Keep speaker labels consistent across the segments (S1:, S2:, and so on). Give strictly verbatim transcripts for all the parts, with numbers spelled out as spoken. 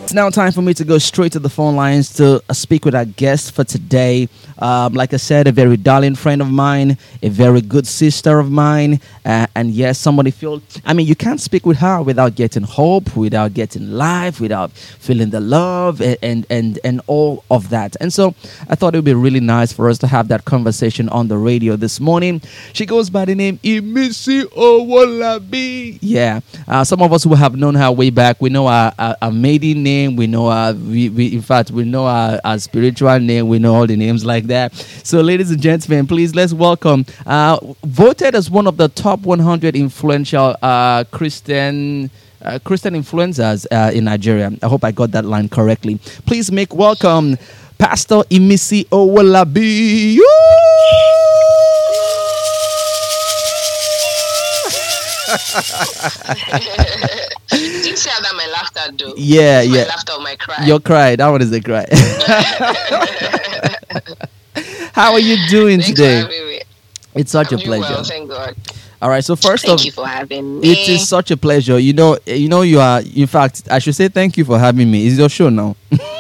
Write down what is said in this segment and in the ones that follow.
S1: It's now time for me to go straight to the phone lines to uh, speak with our guest for today. Um, like I said, a very darling friend of mine, a very good sister of mine, uh, and yes, somebody feel. I mean, you can't speak with her without getting hope, without getting life, without feeling the love, and and and, and all of that. And so, I thought it would be really nice for us to have that conversation on the radio this morning. She goes by the name Imisi Owolabi. Yeah, uh, some of us who have known her way back, we know her, her, her maiden name. We know our, we, we, in fact, we know our, our spiritual name. We know all the names like that. So, ladies and gentlemen, please let's welcome, uh, voted as one of the top one hundred influential uh, Christian uh, Christian influencers uh, in Nigeria. I hope I got that line correctly. Please make welcome Pastor Imisi Owolabi.
S2: Did you see how that my laughter do?
S1: Yeah,
S2: it's
S1: yeah.
S2: My laughter or my cry?
S1: Your cry. That one is a cry. How are you doing
S2: Thanks
S1: today?
S2: for having me.
S1: It's such
S2: I'm
S1: a
S2: doing
S1: pleasure.
S2: Well, thank God.
S1: All right. So first
S2: Thank
S1: of,
S2: you for having me.
S1: it is such a pleasure. You know, you know, you are. In fact, I should say thank you for having me. It's your show now.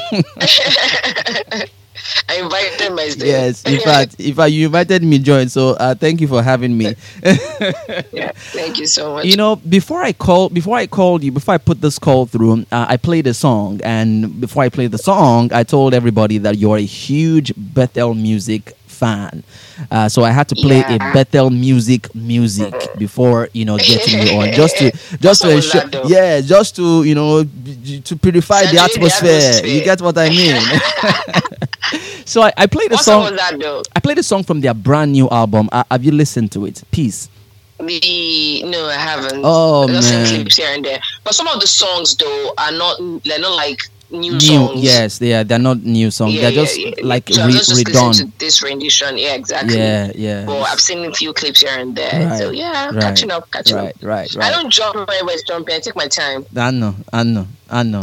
S2: I invited myself.
S1: Yes. In fact, in fact, you invited me join. So uh, thank you for having me.
S2: Yeah. Thank you so much.
S1: You know, before I call, before I called you, before I put this call through, uh, I played a song, and before I played the song, I told everybody that you're a huge Bethel music fan. Uh, so I had to play
S2: Yeah.
S1: a Bethel music music before, you know, getting you on, just to just to
S2: What was
S1: ensure,
S2: that, though?
S1: yeah, just to, you know, b- to purify the
S2: Saturate the
S1: atmosphere.
S2: atmosphere.
S1: You get what I mean? So I, I played a
S2: what
S1: song.
S2: song was that though?
S1: I played a song from their brand new album. Uh, have you listened to it? Peace.
S2: The no, I haven't.
S1: Oh,
S2: I just seen
S1: man.
S2: clips here and there. But some of the songs though are not. They're not like new,
S1: New,
S2: songs.
S1: yes, they are. They're not new songs.
S2: Yeah,
S1: they're
S2: yeah,
S1: just
S2: yeah.
S1: like
S2: So I
S1: re-
S2: was just
S1: redone.
S2: listening to this rendition. Yeah, exactly.
S1: Yeah, yeah.
S2: But I've seen a few clips here and there.
S1: Right,
S2: So yeah,
S1: right,
S2: catching up, catching
S1: Right,
S2: up.
S1: right,
S2: I
S1: right.
S2: don't jump when everybody's jumping. I take my time.
S1: I know, I know, I know.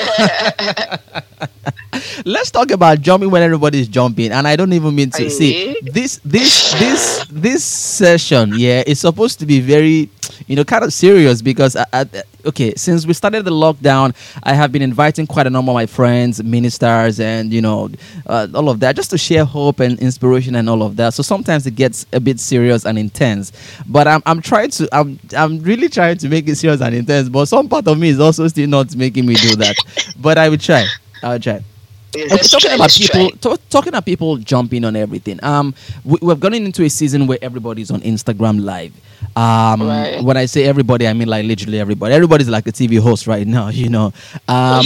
S1: Let's talk about jumping when everybody's jumping, and I don't even mean to see
S2: Aye.
S1: this, this, this, this session. Yeah, it's supposed to be very, you know, kind of serious because, I, I, okay, since we started the lockdown, I have been inviting quite a number of my friends, ministers, and you know, uh, all of that, just to share hope and inspiration and all of that. So sometimes it gets a bit serious and intense, but I'm, I'm trying to, I'm, I'm really trying to make it serious and intense. But some part of me is also still not making me do that. But I will try. I will try.
S2: Yes,
S1: Okay,
S2: let's
S1: talking
S2: try,
S1: about
S2: let's
S1: people,
S2: try.
S1: to- talking about people jumping on everything. Um, we, we've gotten into a season where everybody's on Instagram Live. Um,
S2: Right.
S1: when I say everybody, I mean like literally everybody. Everybody's like a T V host right now, you know. Um,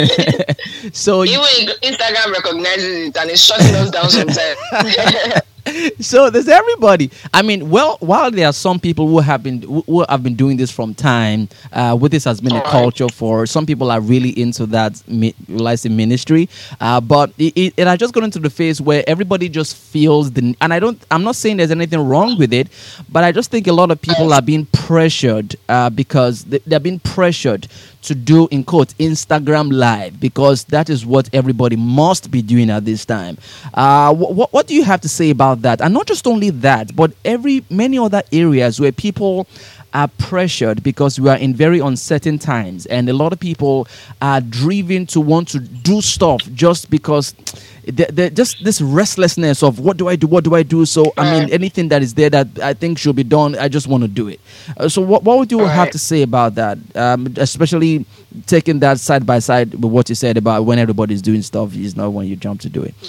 S1: so
S2: Even Instagram recognizes it and it's shutting us down sometimes.
S1: so there's everybody. I mean, well, while there are some people who have been who who have been doing this from time, uh, with this has been a
S2: Alright.
S1: culture for some people are really into that, mi- will I say ministry, uh, but it, it, it has just gone into the phase where everybody just feels the, and I don't, I'm not saying there's anything wrong with it, but I just think a lot of people are being pressured uh, because they, they're being pressured to do, in quote, Instagram Live, because that is what everybody must be doing at this time. Uh, what, what do you have to say about that? And not just only that, but every many other areas where people are pressured because we are in very uncertain times, and a lot of people are driven to want to do stuff just because they they just this restlessness of what do I do, what do I do? So I mean,
S2: Right.
S1: anything that is there that I think should be done, I just want to do it. Uh, so what what would you have
S2: Right.
S1: to say about that, um, especially taking that side by side with what you said about when everybody's doing stuff is not when you jump to do it?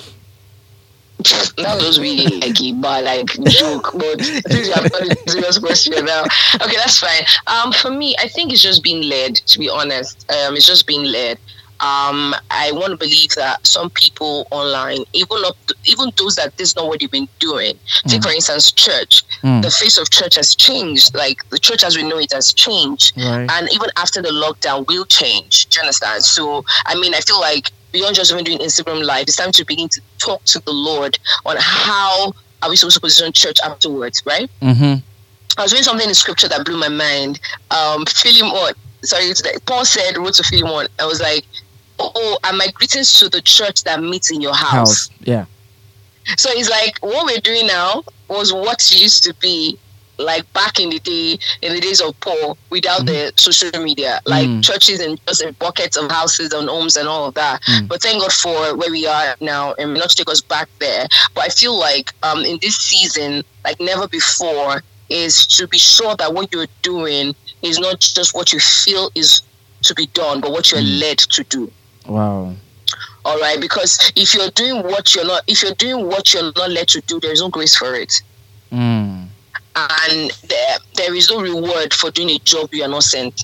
S2: That was really like a but like joke, but since you have a serious question now, okay, that's fine. Um, for me, I think it's just being led. To be honest, um, it's just being led. Um, I want to believe that some people online, even up, to, even those that this is not what they've been doing. Take for instance, church.
S1: Mm.
S2: The face of church has changed. Like the church as we know it has changed,
S1: Right.
S2: and even after the lockdown will change. Do you understand? So, I mean, I feel like beyond just even doing Instagram Live, it's time to begin to talk to the Lord on how are we supposed to position church afterwards, right?
S1: Mm-hmm.
S2: I was reading something in scripture that blew my mind. Um, Philemon, sorry, it's like- Paul said, wrote to Philemon, I was like, oh, oh, and my greetings to the church that meets in your house.
S1: House, yeah.
S2: So it's like, what we're doing now was what used to be like back in the day, in the days of Paul, without mm-hmm. the social media, like mm. churches and just in buckets of houses and homes and all of that. Mm. But thank God for where we are now, and not to take us back there. But I feel like um, in this season, like never before, is to be sure that what you're doing is not just what you feel is to be done, but what you're mm. led to do.
S1: Wow.
S2: All right, because if you're doing what you're not, if you're doing what you're not led to do, there is no grace for it,
S1: mm.
S2: and there there is no reward for doing a job you are not sent.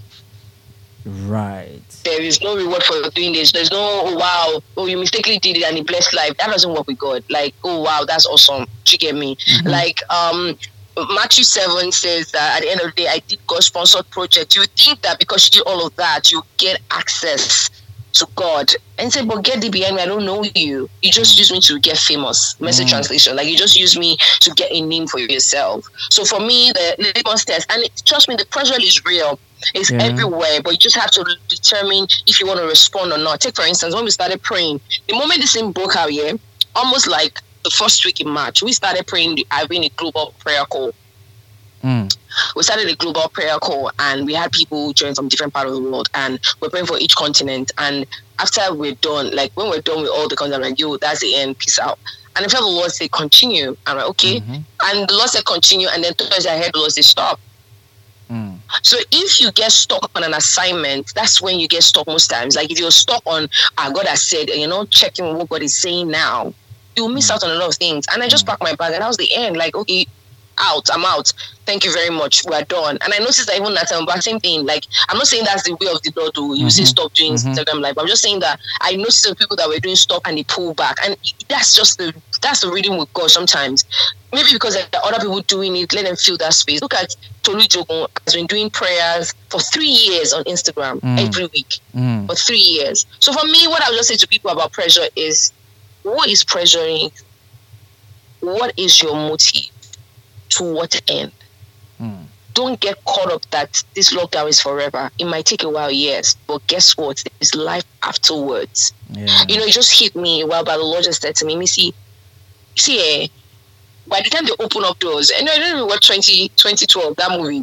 S1: Right.
S2: There is no reward for doing this. There's no oh, wow, oh you mistakenly did it and it blessed life. That doesn't work with God. Like oh wow, that's awesome. Do you get me? Mm-hmm. Like um. Matthew seven says that at the end of the day, I did God-sponsored project. You think that because you did all of that, you get access to God. And say, but get thee behind me, I don't know you. You just use me to get famous. Message mm. translation. Like, you just use me to get a name for yourself. So for me, the litmus test, and it, trust me, the pressure is real. It's yeah. everywhere, but you just have to determine if you want to respond or not. Take, for instance, when we started praying, the moment this thing broke out here, almost like the first week in March, we started praying, having a global prayer call. Mm. We started a global prayer call, and we had people join from different parts of the world, and we're praying for each continent. And after we're done, like when we're done with all the continents, I'm like, yo, that's the end, peace out. And I felt the Lord say, continue. I'm like, okay. Mm-hmm. And the Lord said, continue. And then Thursday, I heard the Lord say, stop. Mm. So if you get stuck on an assignment, that's when you get stuck most times. Like if you're stuck on, ah, God has said, and you're not checking what God is saying now, you'll miss out on a lot of things. And I just packed my bag, and that was the end. Like, okay, out, I'm out. Thank you very much. We're done. And I noticed that even that time, but same thing. Like, I'm not saying that's the way of the Lord. You mm-hmm. say stop doing mm-hmm. Instagram Live. I'm just saying that I noticed the people that were doing stop and they pull back, and that's just the that's the reading with God. Sometimes, maybe because there are other people doing it, let them feel that space. Look at Tolu Jogun has been doing prayers for three years on Instagram mm. every week mm. for three years. So for me, what I would just say to people about pressure is, what is pressuring? What is your motive? To what end? Mm. Don't get caught up that this lockdown is forever. It might take a while, yes, but guess what? There's life afterwards. Yeah. You know, it just hit me a while back. The Lord just said to me, "Missy, see, eh, by the time they open up doors, and I don't remember what twenty twelve that movie.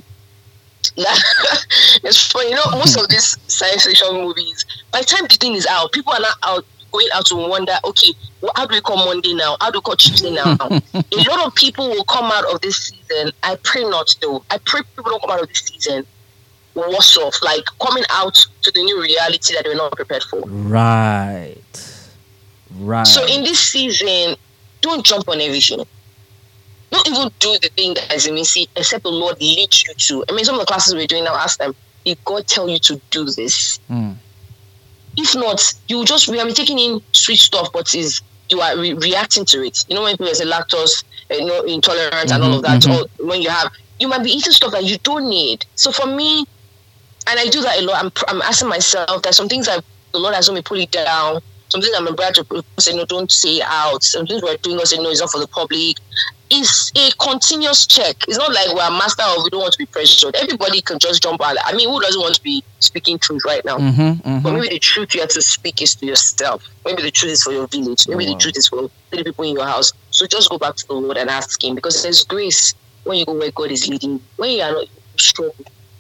S2: It's funny, you know, most of these science fiction movies, by the time the thing is out, people are not out going out to wonder, okay, well, how do we call Monday now? How do we call Tuesday now? A lot of people will come out of this season. I pray not to. I pray people don't come out of this season worse off, like coming out to the new reality that they're not prepared for.
S1: Right. Right.
S2: So in this season, don't jump on everything. Don't even do the thing that is missing, except the Lord leads you to. I mean, some of the classes we're doing now, ask them, did God tell you to do this? Mm. If not, you just we are taking in sweet stuff, but is you are re- reacting to it. You know, when people say lactose, uh, you know, intolerance mm-hmm, and all of that. Mm-hmm. Or when you have, you might be eating stuff that you don't need. So for me, and I do that a lot. I'm I'm asking myself that some things that the Lord has told me put it down. Some things I'm about to say no, don't say it out. Some things we're doing, I say no, it's not for the public. It's a continuous check. It's not like we're a master of we don't want to be pressured. Everybody can just jump out. I mean, who doesn't want to be speaking truth right now? Mm-hmm, mm-hmm. But maybe the truth you have to speak is to yourself. Maybe the truth is for your village. Maybe oh. the truth is for the people in your house. So just go back to the Lord and ask Him, because there's grace when you go where God is leading. When you are not strong.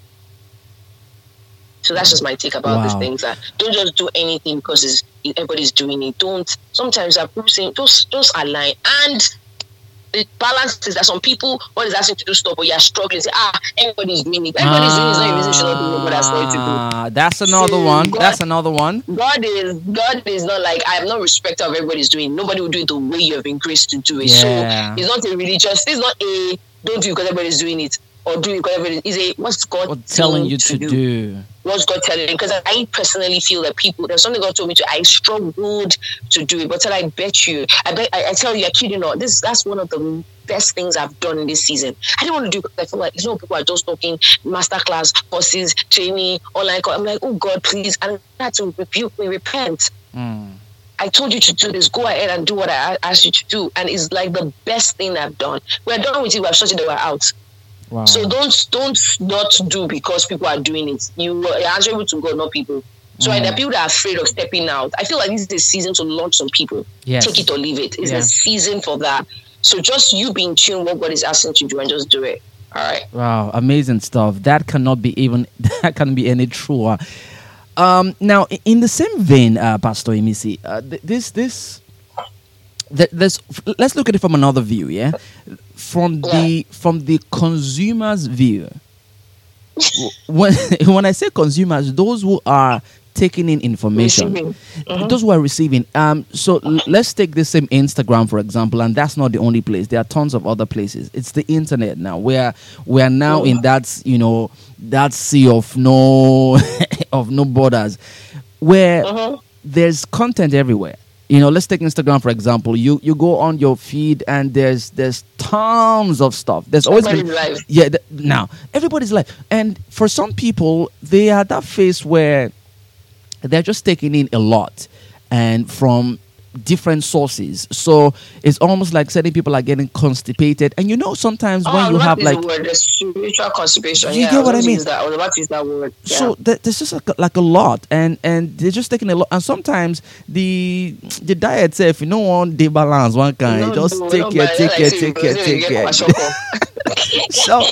S2: So that's just my take about wow. these things. That don't just do anything because it's, everybody's doing it. Don't. Sometimes I'm saying just just align. And the balance is that some people, God is asking to do stuff, but you're struggling. Say, ah, everybody's doing it. Everybody's doing it. It's not a reason should not do what that's going to do.
S1: That's another so one. God, that's another one.
S2: God is God is not like, I have no respect of everybody's doing. Nobody will do it the way you have been graced to do it.
S1: Yeah.
S2: So it's not a religious. It's not a don't do it because everybody's doing it, or do it because everybody. It's a what's God
S1: what telling you to, to do? do?
S2: What's God telling you? Because I personally feel that people, there's something God told me to, I struggled to do it. But I bet you, I bet, I, I tell you, I kid you not, this, that's one of the best things I've done in this season. I didn't want to do it because I feel like, you know, people are just talking masterclass, courses, training, online. I'm like, oh God, please. And I had to rebuke me, repent. Mm. I told you to do this. Go ahead and do what I asked you to do. And it's like the best thing I've done. We're done with it. We're shut it. We're out. Wow. So don't don't not do because people are doing it. You are answerable to God, not people. So mm. there are people that are afraid of stepping out. I feel like this is a season to launch some people.
S1: Yes.
S2: Take it or leave it. It's
S1: yeah.
S2: a season for that. So just you being tuned what God is asking you to do and just do it. All right.
S1: Wow, amazing stuff. That cannot be even that can be any truer. Um, now, i- in the same vein, uh, Pastor Emisi, uh, th- this this th- this let's look at it from another view. Yeah, from the from the consumer's view. W- When when I say consumers, those who are taking in information,
S2: Receiving. Mhm.
S1: those who are receiving. Um, so l- let's take the same Instagram for example, and that's not the only place. There are tons of other places. It's the internet now, where we are now in that you know that sea of no of no borders, where
S2: Mhm.
S1: there's content everywhere. You know, let's take Instagram for example. You you go on your feed and there's there's tons of stuff. There's always been
S2: Everybody's life.
S1: yeah. Th- now everybody's life, and for some people, they are that phase where they're just taking in a lot and from different sources. So it's almost like certain people are getting constipated. And you know, sometimes when
S2: Oh,
S1: you
S2: what
S1: have
S2: is
S1: like
S2: the word? The spiritual constipation.
S1: You
S2: yeah,
S1: get what I
S2: was
S1: mean?
S2: use that. I was about to use that word. Yeah.
S1: so th- there's just like, like a lot, and and they're just taking a lot. And sometimes the the diet itself, you know, one day balance one kind.
S2: No,
S1: just
S2: no,
S1: take
S2: no,
S1: care,
S2: but
S1: take
S2: like
S1: care,
S2: say
S1: take
S2: you
S1: care,
S2: go,
S1: take
S2: you
S1: care.
S2: get kwashiorkor.
S1: so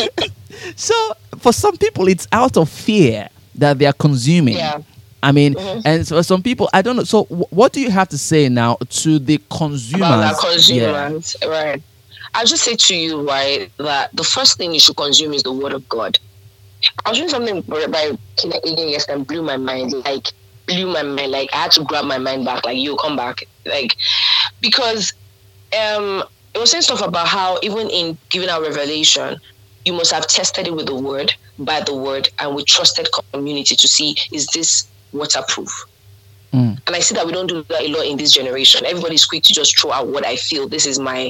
S1: so for some people, it's out of fear that they are consuming.
S2: Yeah.
S1: I mean,
S2: Mhm.
S1: and so some people, I don't know. So, wh- what do you have to say now to the consumers?
S2: About our
S1: Yeah.
S2: consumers, right? I'll just say to you, right, that the first thing you should consume is the word of God. I was doing something by by Kenneth Hagin yesterday and blew my mind, like blew my mind, like I had to grab my mind back, like you come back, like because um it was saying stuff about how even in giving our revelation, you must have tested it with the word, by the word, and with trusted community to see is this waterproof.
S1: Mm.
S2: And I see that we don't do that a lot in this generation. Everybody's quick to just throw out what I feel. This is my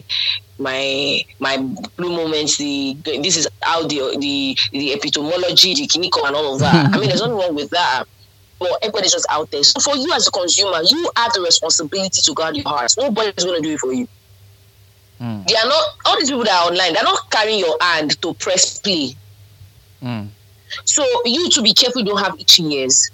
S2: my my blue moments. The this is how the the the epitomology, the kiniko, and all of that. I mean, there's nothing wrong with that. But everybody's just out there. So for you as a consumer, you have the responsibility to guard your heart. Nobody's going to do it for you.
S1: Mm.
S2: They are not. All these people that are online, they're not carrying your hand to press play.
S1: Mm.
S2: So you to be careful. You don't have itchy ears.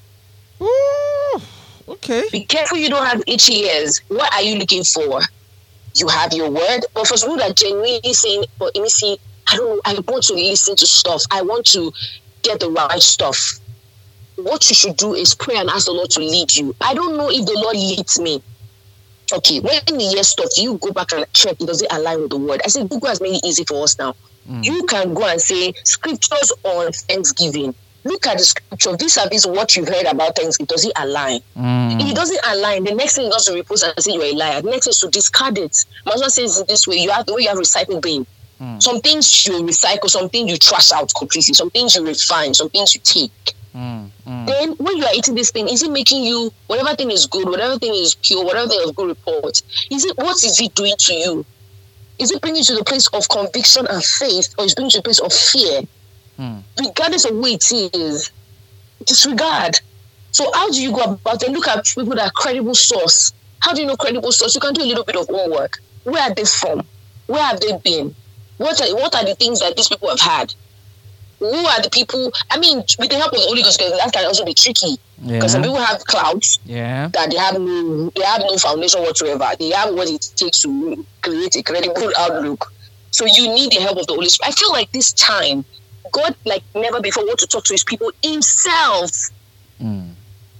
S1: Ooh, okay.
S2: Be careful you don't have itchy ears. What are you looking for? You have your word. But for people that are genuinely saying, "Oh, let me see, I don't know, I want to listen to stuff. I want to get the right stuff." What you should do is pray and ask the Lord to lead you. I don't know if the Lord leads me. Okay, when you hear stuff, you go back and check, does it align with the word? I said, Google has made it easy for us now.
S1: Mm.
S2: You can go and say, scriptures on Thanksgiving. Look at the scripture. This is what you've heard about Thanksgiving. Does it align?
S1: Mm.
S2: If it doesn't align, the next thing is not to repost and say you're a liar. The next thing is to discard it. My husband says it this way: you have the way you have recycle bin.
S1: Mm.
S2: Some things you recycle, some things you trash out completely, some things you refine, some things you take.
S1: Mm. Mm.
S2: Then when you are eating this thing, is it making you whatever thing is good, whatever thing is pure, whatever thing of good report? Is it what is it doing to you? Is it bringing you to the place of conviction and faith, or is it bringing you to the place of fear?
S1: Mm.
S2: Regardless of where it is, disregard. So how do you go about it? Look at people that are credible source. How do you know credible source? You can do a little bit of homework. Where are they from? Where have they been? What are, what are the things that these people have had? Who are the people? I mean, with the help of the Holy Ghost, that can also be tricky. Because some
S1: Yeah.
S2: people have clouds
S1: Yeah.
S2: that they have no, they have no foundation whatsoever. They have what it takes to create a credible outlook. So you need the help of the Holy Spirit. I feel like this time, God, like never before, wants to talk to His people Himself.
S1: Mm.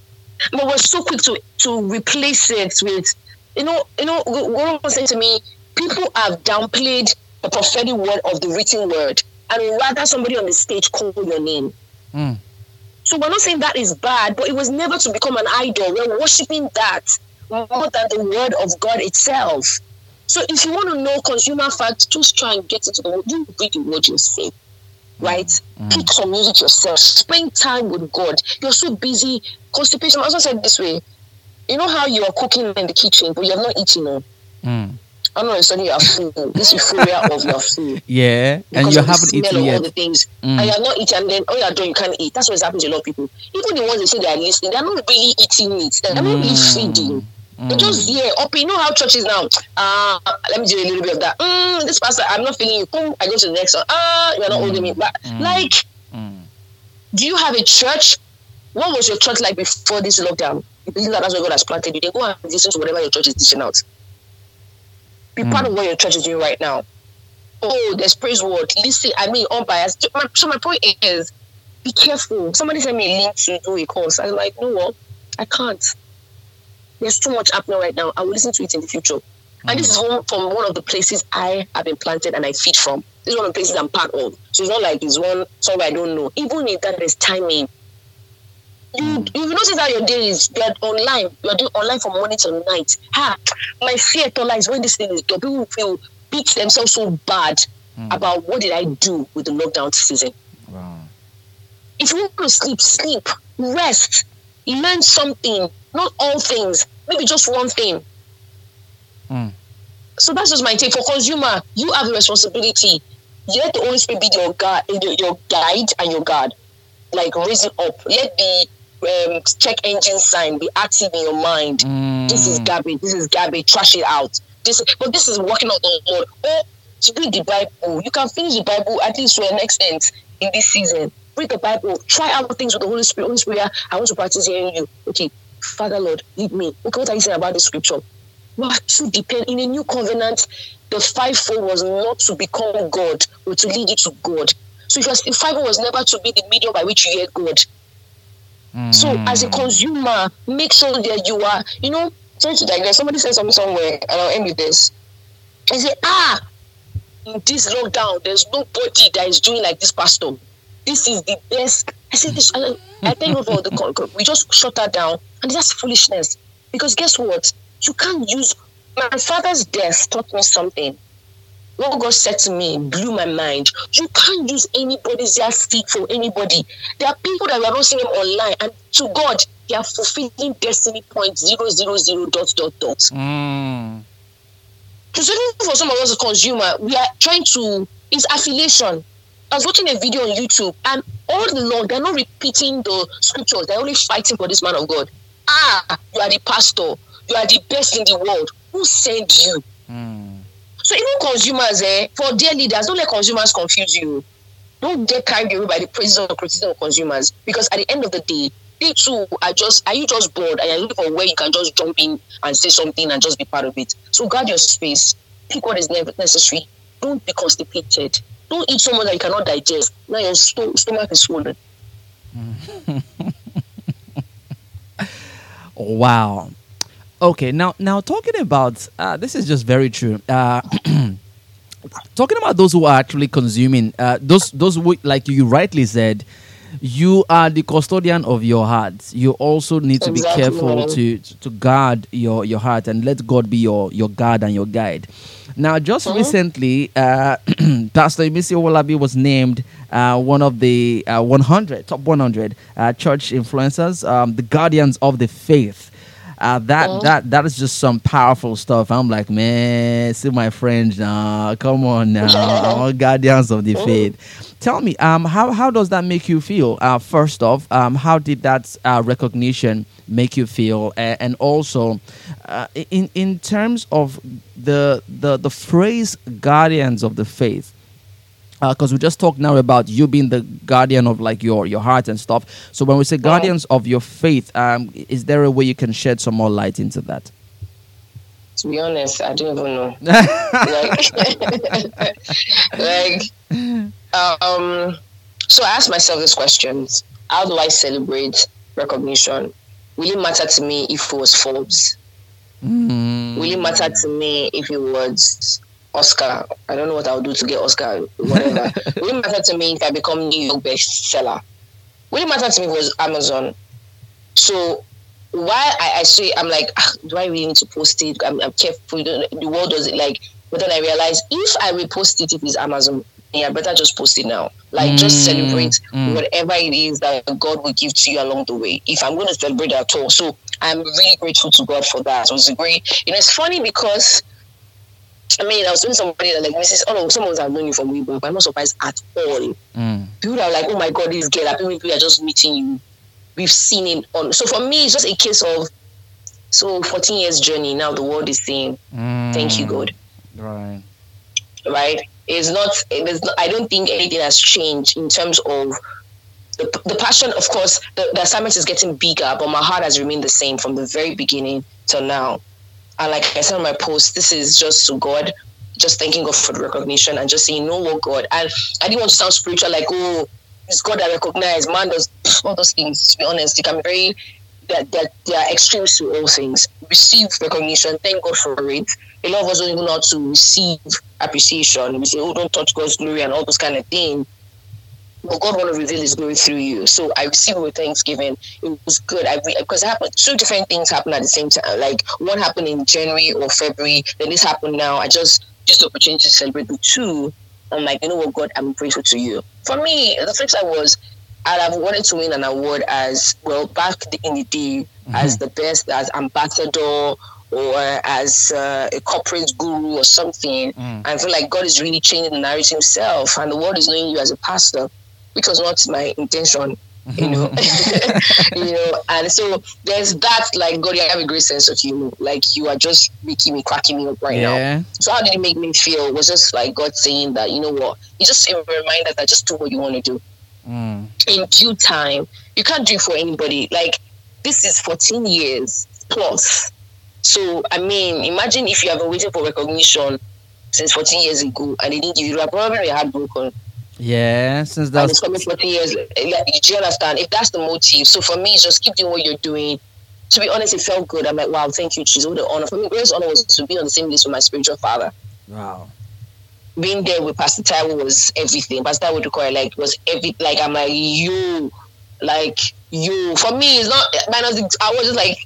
S2: But we're so quick to to replace it with, you know, you know. God was saying to me, people have downplayed the prophetic word of the written word, and rather somebody on the stage call your name.
S1: Mm.
S2: So we're not saying that is bad, but it was never to become an idol. We're worshiping that more than the word of God itself. So if you want to know consumer facts, just try and get into the word. You read the word yourself, right?
S1: Mm.
S2: Pick some music yourself. Spend time with God. You're so busy. Constipation. I also said it this way. You know how you are cooking in the kitchen, but you have not eaten. No?
S1: Mm.
S2: I know suddenly you are full. This euphoria of your food.
S1: Yeah, and
S2: Because
S1: you
S2: of the
S1: haven't
S2: smell
S1: eaten
S2: of all
S1: yet.
S2: the things,
S1: Mm.
S2: and you're not eating, and then all you're doing, you can't eat. That's what's happening to a lot of people. Even the ones they say they are listening, they're not really eating it. They're not really
S1: Mm.
S2: feeding. They
S1: Mm.
S2: just yeah, up. You know how churches now. Uh, let me do a little bit of that. Mm, this pastor, I'm not feeling you. Boom, I go to the next one. Ah, you're not
S1: Mm.
S2: holding me back.
S1: Mm.
S2: Like,
S1: Mm.
S2: do you have a church? What was your church like before this lockdown? You believe that that's where God has planted you. Then go and listen to whatever your church is teaching out. Be part
S1: Mm.
S2: of what your church is doing right now. oh, there's praise word. Listen, I mean, unbiased. So my point is, be careful. Somebody sent me a link to do a course. I was like, no, what? I can't. There's too much happening right now. I will listen to it in the future. Mm-hmm. And this is one from one of the places I have been planted and I feed from. This is one of the places I'm part of. So it's not like it's one somewhere I don't know. Even if that there's timing. You you notice how your day is, you're online, you're doing online from morning to night. Ha! My fear Tola is when this thing is done, people feel beat themselves so bad mm. about what did I do with the lockdown season.
S1: Wow.
S2: If you want to sleep, sleep, rest, learn something, not all things, maybe just one thing.
S1: Mm.
S2: So that's just my take. For consumer, you have a responsibility. You let the Holy Spirit be your guide, your guide and your guard. Like raise it up. Let the um, check engine sign be active in your mind. Mm. This is garbage. This is garbage. Trash it out. This, but this is working out the Lord. Or to read the Bible. You can finish the Bible at least to an extent in this season. Read the Bible. Try out things with the Holy Spirit. Holy Spirit, I want to practice hearing you. Okay, Father Lord, lead me. Okay, what are you saying about the scripture? Well, to depend in a new covenant, the fivefold was not to become God, but to lead you to God. So if the fivefold was never to be the medium by which you hear God. Mm. So as a consumer, make sure that you are, you know, sorry to digress. Somebody said something somewhere, and I'll end with this. I say, ah, in this lockdown, there's nobody that is doing like this pastor. This is the best. I said this. I, I thank you for the call. We just shut that down, and that's foolishness. Because guess what? You can't use. My father's death taught me something. What God said to me blew my mind. You can't use anybody's speak for anybody. There are people that we are not seeing them online, and to God, they are fulfilling destiny point zero zero zero dot dot dot.
S1: Mm.
S2: So even for some of us as consumer, we are trying to. It's affiliation. I was watching a video on YouTube, and all the long they're not repeating the scriptures. They're only fighting for this man of God. Ah, you are the pastor. You are the best in the world. Who sent you? Mm. So even consumers, eh, for their leaders, don't let consumers confuse you. Don't get carried away by the praises or criticism of consumers, because at the end of the day, they too are just. Are you just bored and you're looking for where you can just jump in and say something and just be part of it? So guard your space. Pick what is necessary. Don't be constipated. Don't eat so much that you cannot digest. Now your st- stomach is swollen.
S1: Wow. Okay, now now talking about uh, this is just very true. Uh, talking about those who are actually consuming, uh, those those who, like you rightly said, you are the custodian of your heart. You also need to exactly. be careful to to guard your, your heart and let God be your, your guard and your guide. Now, just mm-hmm. recently, uh, Pastor Imisi Owolabi was named uh, one of the uh, one hundred top one hundred uh, church influencers, um, the guardians of the faith. Uh, that mm-hmm. that that is just some powerful stuff. I'm like, man, see my friends now. Come on now, all guardians of the mm-hmm. faith. Tell me, um, how how does that make you feel? Uh, first off, um, how did that uh, recognition make you feel? Uh, and also, uh, in in terms of the the the phrase "guardians of the faith." Because uh, we just talked now about you being the guardian of like your, your heart and stuff. So when we say guardians of your faith, um, is there a way you can shed some more light into that?
S2: To be honest, I don't even know. like, like um, so I asked myself these questions. How do I celebrate recognition? Will it matter to me if it was Forbes? Mm. Will it matter to me if it was Oscar? I don't know what I'll do to get Oscar, whatever. Will it matter to me if I become New York bestseller? Will it matter to me if it was Amazon? So why I, I say, I'm like, ah, do I really need to post it? I'm, I'm careful. The world does it like, but then I realize if I repost it, if it's Amazon, yeah, better just post it now. Like, mm, just celebrate mm. whatever it is that God will give to you along the way. If I'm going to celebrate at all. So I'm really grateful to God for that. So it's a great, you know, it's funny because I mean, I was doing somebody that like Missus Oh, someone have known you from way back. I'm not surprised at all. Mm. People are like, oh my God, this girl. People are just meeting you. We've seen him on. So for me, it's just a case of so fourteen years journey. Now the world is saying, mm. thank you, God.
S1: Right.
S2: Right. It's not. It's not. I don't think anything has changed in terms of the the passion. Of course, the, the assignment is getting bigger, but my heart has remained the same from the very beginning till now. And like I said on my post, this is just to God, just thanking God for the recognition and just saying, no, what God. And I didn't want to sound spiritual, like, oh, it's God that recognized, man does all those things. To be honest, it can be very, that there, there are extremes to all things. Receive recognition, thank God for it. A lot of us don't even know how to receive appreciation. We say, oh, don't touch God's glory and all those kind of things. But God want to reveal His glory through you. So I received with thanksgiving. It was good. I re- because it happened, two different things happened at the same time. Like one happened in January or February, then this happened now. I just used the opportunity to celebrate the two. I'm like, you know what, God, I'm grateful to you. For me, the flip side was I'd have wanted to win an award as well back in the day mm-hmm. as the best, as ambassador or as uh, a corporate guru or something. Mm. I feel like God is really changing the narrative Himself, and the world is knowing you as a pastor, which was not my intention, you know. you know, and so there's that, like, God, you have a great sense of humor. Like, you are just making me, cracking me up right
S1: yeah.
S2: now. So how did it make me feel? It was just like God saying that, you know what, you just a reminder that just do what you want to do. Mm. In due time. You can't do it for anybody. Like, this is fourteen years plus. So, I mean, imagine if you have been waiting for recognition since fourteen years ago and they didn't give you, you are probably heartbroken.
S1: Yeah, since that's...
S2: And it's coming fourteen years. Like, do you understand? If that's the motive. So for me, it's just keep doing what you're doing. To be honest, it felt good. I'm like, wow, thank you, Jesus. All the honor. For me, greatest honor was to be on the same list with my spiritual father.
S1: Wow.
S2: Being there with Pastor Taiwo was everything. Pastor Taiwo would require, like, was every, like, I'm like, you, like, you. For me, it's not, minus, I was just like,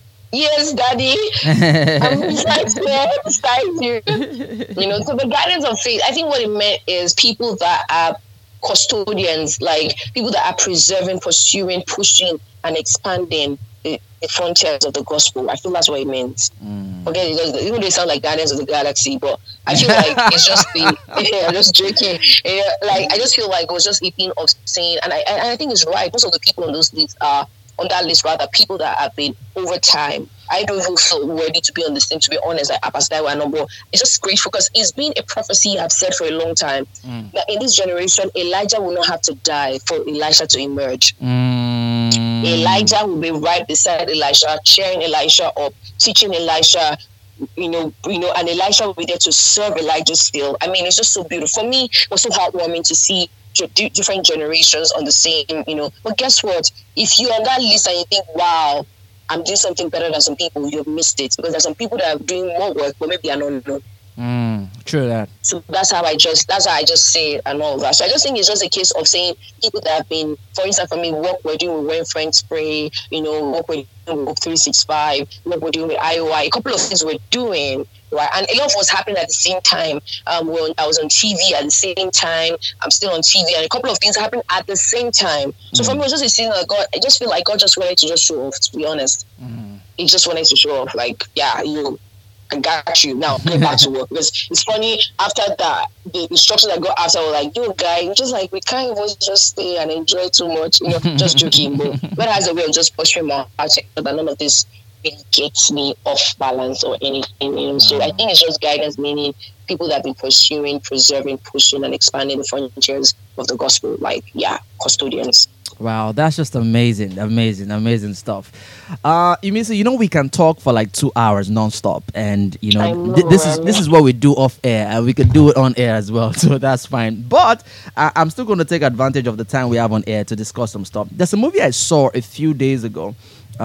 S2: yes, Daddy. I'm beside you. Beside you. You know, so the guidance of faith, I think what it meant is people that are custodians, like people that are preserving, pursuing, pushing, and expanding the, the frontiers of the gospel. I feel that's what it means. Mm. Forget it, even though they sound like Guardians of the Galaxy, but I feel like it's just the, yeah, I'm just joking. Yeah, like, I just feel like it was just a thing of saying, and I, and I think it's right. Most of the people on those lists are, on that list, rather, people that have been over time. I don't even feel ready to be on this thing, to be honest. Like, Pastor Taiwo, no, it's just grateful because it's been a prophecy I've said for a long time mm. that in this generation, Elijah will not have to die for Elisha to emerge. Mm. Elijah will be right beside Elisha, cheering Elisha up, teaching Elisha, you know, you know, and Elisha will be there to serve Elijah still. I mean, it's just so beautiful. For me, it was so heartwarming to see different generations on the same, you know. But guess what? If you're on that list and you think, wow, I'm doing something better than some people, you've missed it. Because there's some people that are doing more work, but maybe I don't know.
S1: Mm, true that.
S2: So that's how I just, that's how I just say it and all that. So I just think it's just a case of saying people that have been, for instance, for me, work we're doing with When Friends Pray, you know, work we're doing with three sixty-five, work we're doing with I O I, a couple of things we're doing. Right. And a lot of what's happening at the same time. Um, when I was on T V at the same time, I'm still on T V, and a couple of things happened at the same time. So mm. for me, it was just a scene that God, I just feel like God just wanted to just show off, to be honest. Mm. He just wanted to show off, like, yeah, you, I got you. Now, get back to work. Because it's funny, after that, the instructions I got after were like, yo, guy, you just like, we can't even just stay and enjoy too much, you know, just joking. But God has a way of just pushing my heart that none of this really gets me off balance or anything, you know. So I think it's just guidance, meaning people that have been pursuing, preserving, pushing, and expanding the frontiers of the gospel, like, yeah, custodians.
S1: Wow, that's just amazing, amazing, amazing stuff. Uh, you mean so? You know, we can talk for like two hours nonstop, and you know, know th- this is this is what we do off air, and we can do it on air as well. So that's fine. But I- I'm still going to take advantage of the time we have on air to discuss some stuff. There's a movie I saw a few days ago.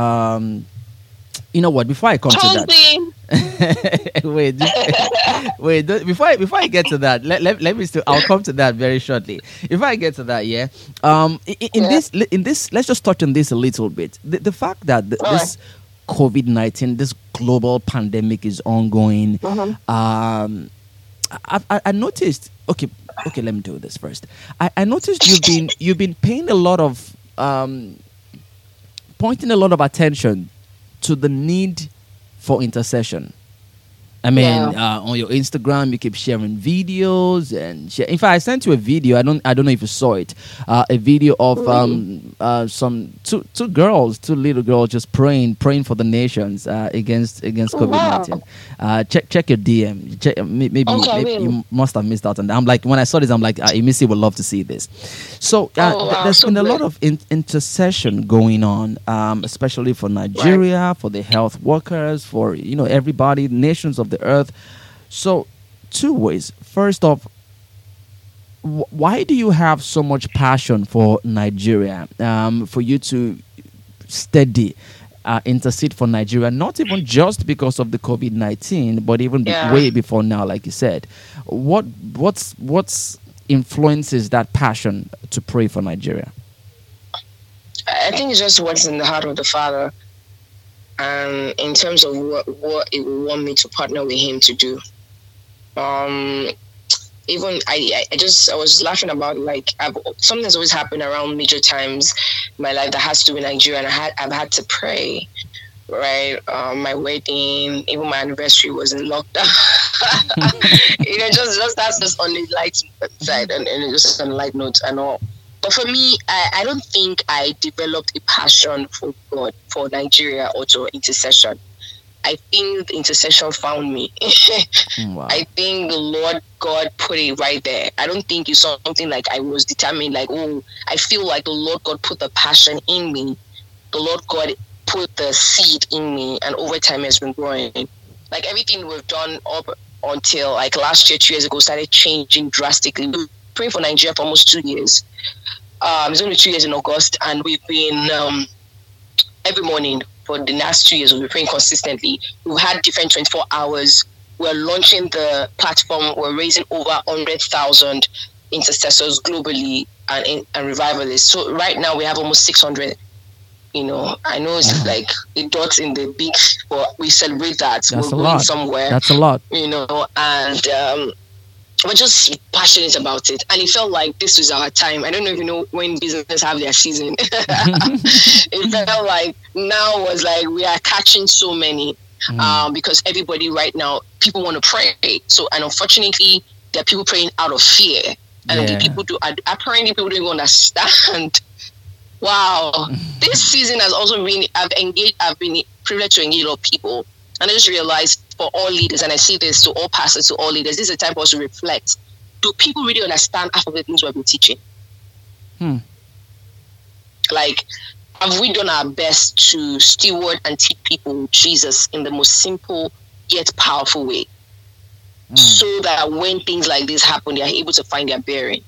S1: Um, You know what? Before I come to that, wait, wait. Before I, before I get to that, let, let, let me still. I'll come to that very shortly. Before I get to that, yeah. Um, in, in yeah. this, in this, let's just touch on this a little bit. The, the fact that the, this COVID nineteen, this global pandemic is ongoing. Mm-hmm. Um, I, I, I noticed. Okay, okay. Let me do this first. I, I noticed you've been you've been paying a lot of um, pointing a lot of attention to the need for intercession. I mean, yeah. uh, on your Instagram, you keep sharing videos and share. In fact, I sent you a video. I don't, I don't know if you saw it. Uh, a video of um, uh, some two, two girls, two little girls, just praying, praying for the nations uh, against against COVID nineteen. Uh, check, check your D M. Check, maybe,
S2: okay,
S1: maybe you must have missed out on that. I'm like, when I saw this, I'm like, uh, Emisi would love to see this. So uh, oh, wow. th- there's so been good. a lot of in- intercession going on, um, especially for Nigeria, right. for the health workers, for you know everybody, nations of the earth. So two ways. First off, wh- why do you have so much passion for Nigeria? Um, for you to steady uh, intercede for Nigeria, not even just because of the COVID nineteen, but even be-
S2: Yeah.
S1: way before now, like you said. What what's what's influences that passion to pray for Nigeria?
S2: I think it's just what's in the heart of the Father, and in terms of what what it would want me to partner with Him to do. Um, even I, I I just I was laughing about, like, I've, something's always happened around major times in my life that has to do with Nigeria, and I had I've had to pray. Right, um, my wedding, even my anniversary was in lockdown. you know, just just that's just on the light side, and, and just on a light note and all. But for me, I, I don't think I developed a passion for God, for Nigeria, or to intercession. I think the intercession found me.
S1: Wow.
S2: I think the Lord God put it right there. I don't think it's something like I was determined, like, oh, I feel like the Lord God put the passion in me. The Lord God put the seed in me, and over time has been growing. Like, everything we've done up until like last year, two years ago, started changing drastically. We've been praying for Nigeria for almost two years. Um, it's only two years in August, and we've been um, every morning for the last two years. We've been praying consistently. We've had different twenty-four hours. We're launching the platform. We're raising over one hundred thousand intercessors globally and, and revivalists. So right now we have almost six hundred. You know, I know it's like a dot in the big, but we celebrate that.
S1: That's
S2: We're
S1: a
S2: going
S1: lot.
S2: somewhere.
S1: That's a lot.
S2: You know, and um, we're just passionate about it. And it felt like this was our time. I don't know if you know when businesses have their season. It felt like now was like we are catching so many
S1: Mm.
S2: um, because everybody right now, people want to pray. So, and unfortunately, there are people praying out of fear. And
S1: Yeah.
S2: the people do, apparently people don't even understand. Wow, this season has also been, I've engaged, I've been privileged to engage a lot of people. And I just realized for all leaders, and I see this to all pastors, to all leaders, this is a time for us to reflect. Do people really understand half of the things we've been teaching?
S1: Hmm.
S2: Like, have we done our best to steward and teach people Jesus in the most simple yet powerful way?
S1: Mm.
S2: So that when things like this happen, they are able to find their bearing.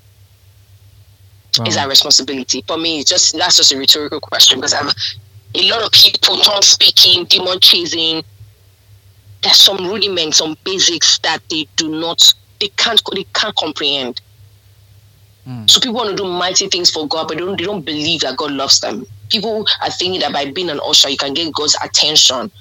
S1: Wow.
S2: Is our responsibility. For me, it's just that's just a rhetorical question, because I've a lot of people tongue speaking, demon chasing. There's some rudiments, some basics that they do not, they can't, they can't comprehend.
S1: Mm.
S2: So people want to do mighty things for God, but they don't, they don't believe that God loves them. People are thinking that by being an usher, you can get God's attention.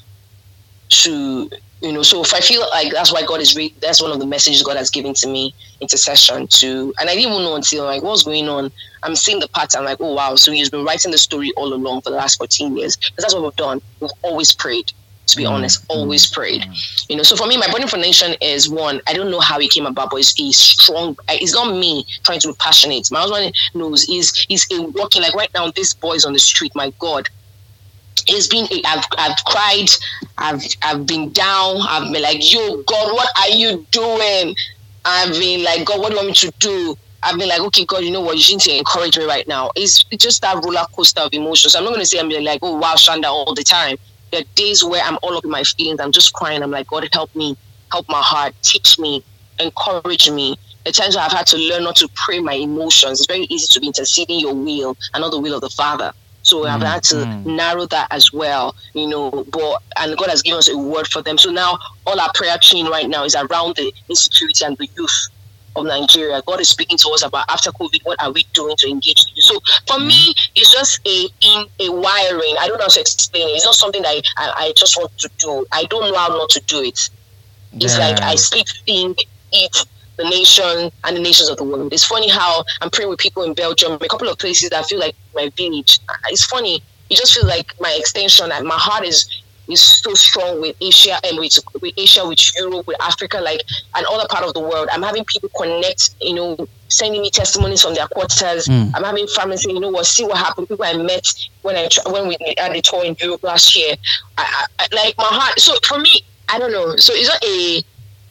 S2: To, you know, so if I feel like that's why God is, re- that's one of the messages God has given to me, intercession to, and I didn't even know until like what's going on. I'm seeing the pattern, like, oh wow, so he's been writing the story all along for the last fourteen years. Because that's what we've done. We've always prayed, to be
S1: Mm,
S2: honest, always
S1: mm,
S2: prayed.
S1: mm.
S2: You know, so for me, my burning for nation is one, I don't know how it came about, but it's a strong, it's not me trying to be passionate. My husband knows he's, he's a working, like right now, this boy's on the street, my God. It's been, I've, I've cried, I've, I've been down, I've been like, yo, God, what are you doing? I've been like, God, what do you want me to do? I've been like, okay, God, you know what, you need to encourage me right now. It's just that roller coaster of emotions. I'm not going to say I'm like, oh, wow, Shanda, all the time. There are days where I'm all up in my feelings. I'm just crying. I'm like, God, help me, help my heart, teach me, encourage me. The times where I've had to learn not to pray my emotions. It's very easy to be interceding your will and not the will of the Father. So I've had to
S1: mm.
S2: narrow that as well, you know, but, and God has given us a word for them. So now all our prayer chain right now is around the insecurity and the youth of Nigeria. God is speaking to us about after COVID, what are we doing to engage you? So for me, it's just a in a wiring. I don't know how to explain it. It's not something that I, I, I just want to do. I don't know how not to do it. It's
S1: Yeah.
S2: like I speak, think, eat the nation and the nations of the world. It's funny how I'm praying with people in Belgium, a couple of places that feel like my village. It's funny. You just feel like my extension, and my heart is is so strong with Asia and with, with Asia, with Europe, with Africa, like and other part of the world. I'm having people connect, you know, sending me testimonies from their quarters.
S1: Mm.
S2: I'm having families saying, you know what, see what happened. People I met when I when we had the tour in Europe last year. I, I, I like my heart. So for me, I don't know. So it's not a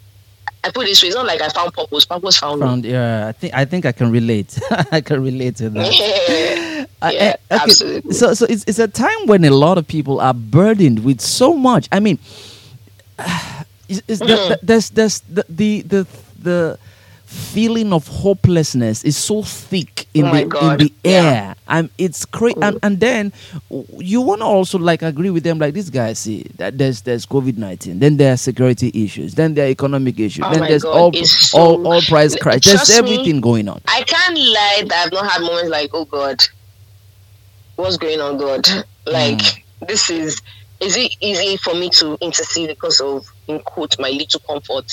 S2: I put it this way, it's not like I found purpose. Purpose found me.
S1: Found, yeah, I think I think I can relate. I can relate to that.
S2: Yeah,
S1: Uh,
S2: yeah,
S1: uh, okay,
S2: absolutely.
S1: So, so it's it's a time when a lot of people are burdened with so much. I mean, is, is the, the, there's there's the the the, the feeling of hopelessness is so thick in
S2: Oh
S1: the
S2: my
S1: in
S2: God.
S1: the
S2: Yeah.
S1: air. And it's crazy. And, and then you want to also like agree with them, like this guy. See that there's there's COVID nineteen, then there are security issues, then there are economic issues,
S2: Oh
S1: then
S2: my
S1: there's
S2: God,
S1: all
S2: it's so-
S1: all all price crash. There's
S2: Trust me,
S1: everything going on.
S2: I can't lie that I've not had moments like, oh God, what's going on, God? Like, this is, is it easy for me to intercede because of, in quote, my little comfort?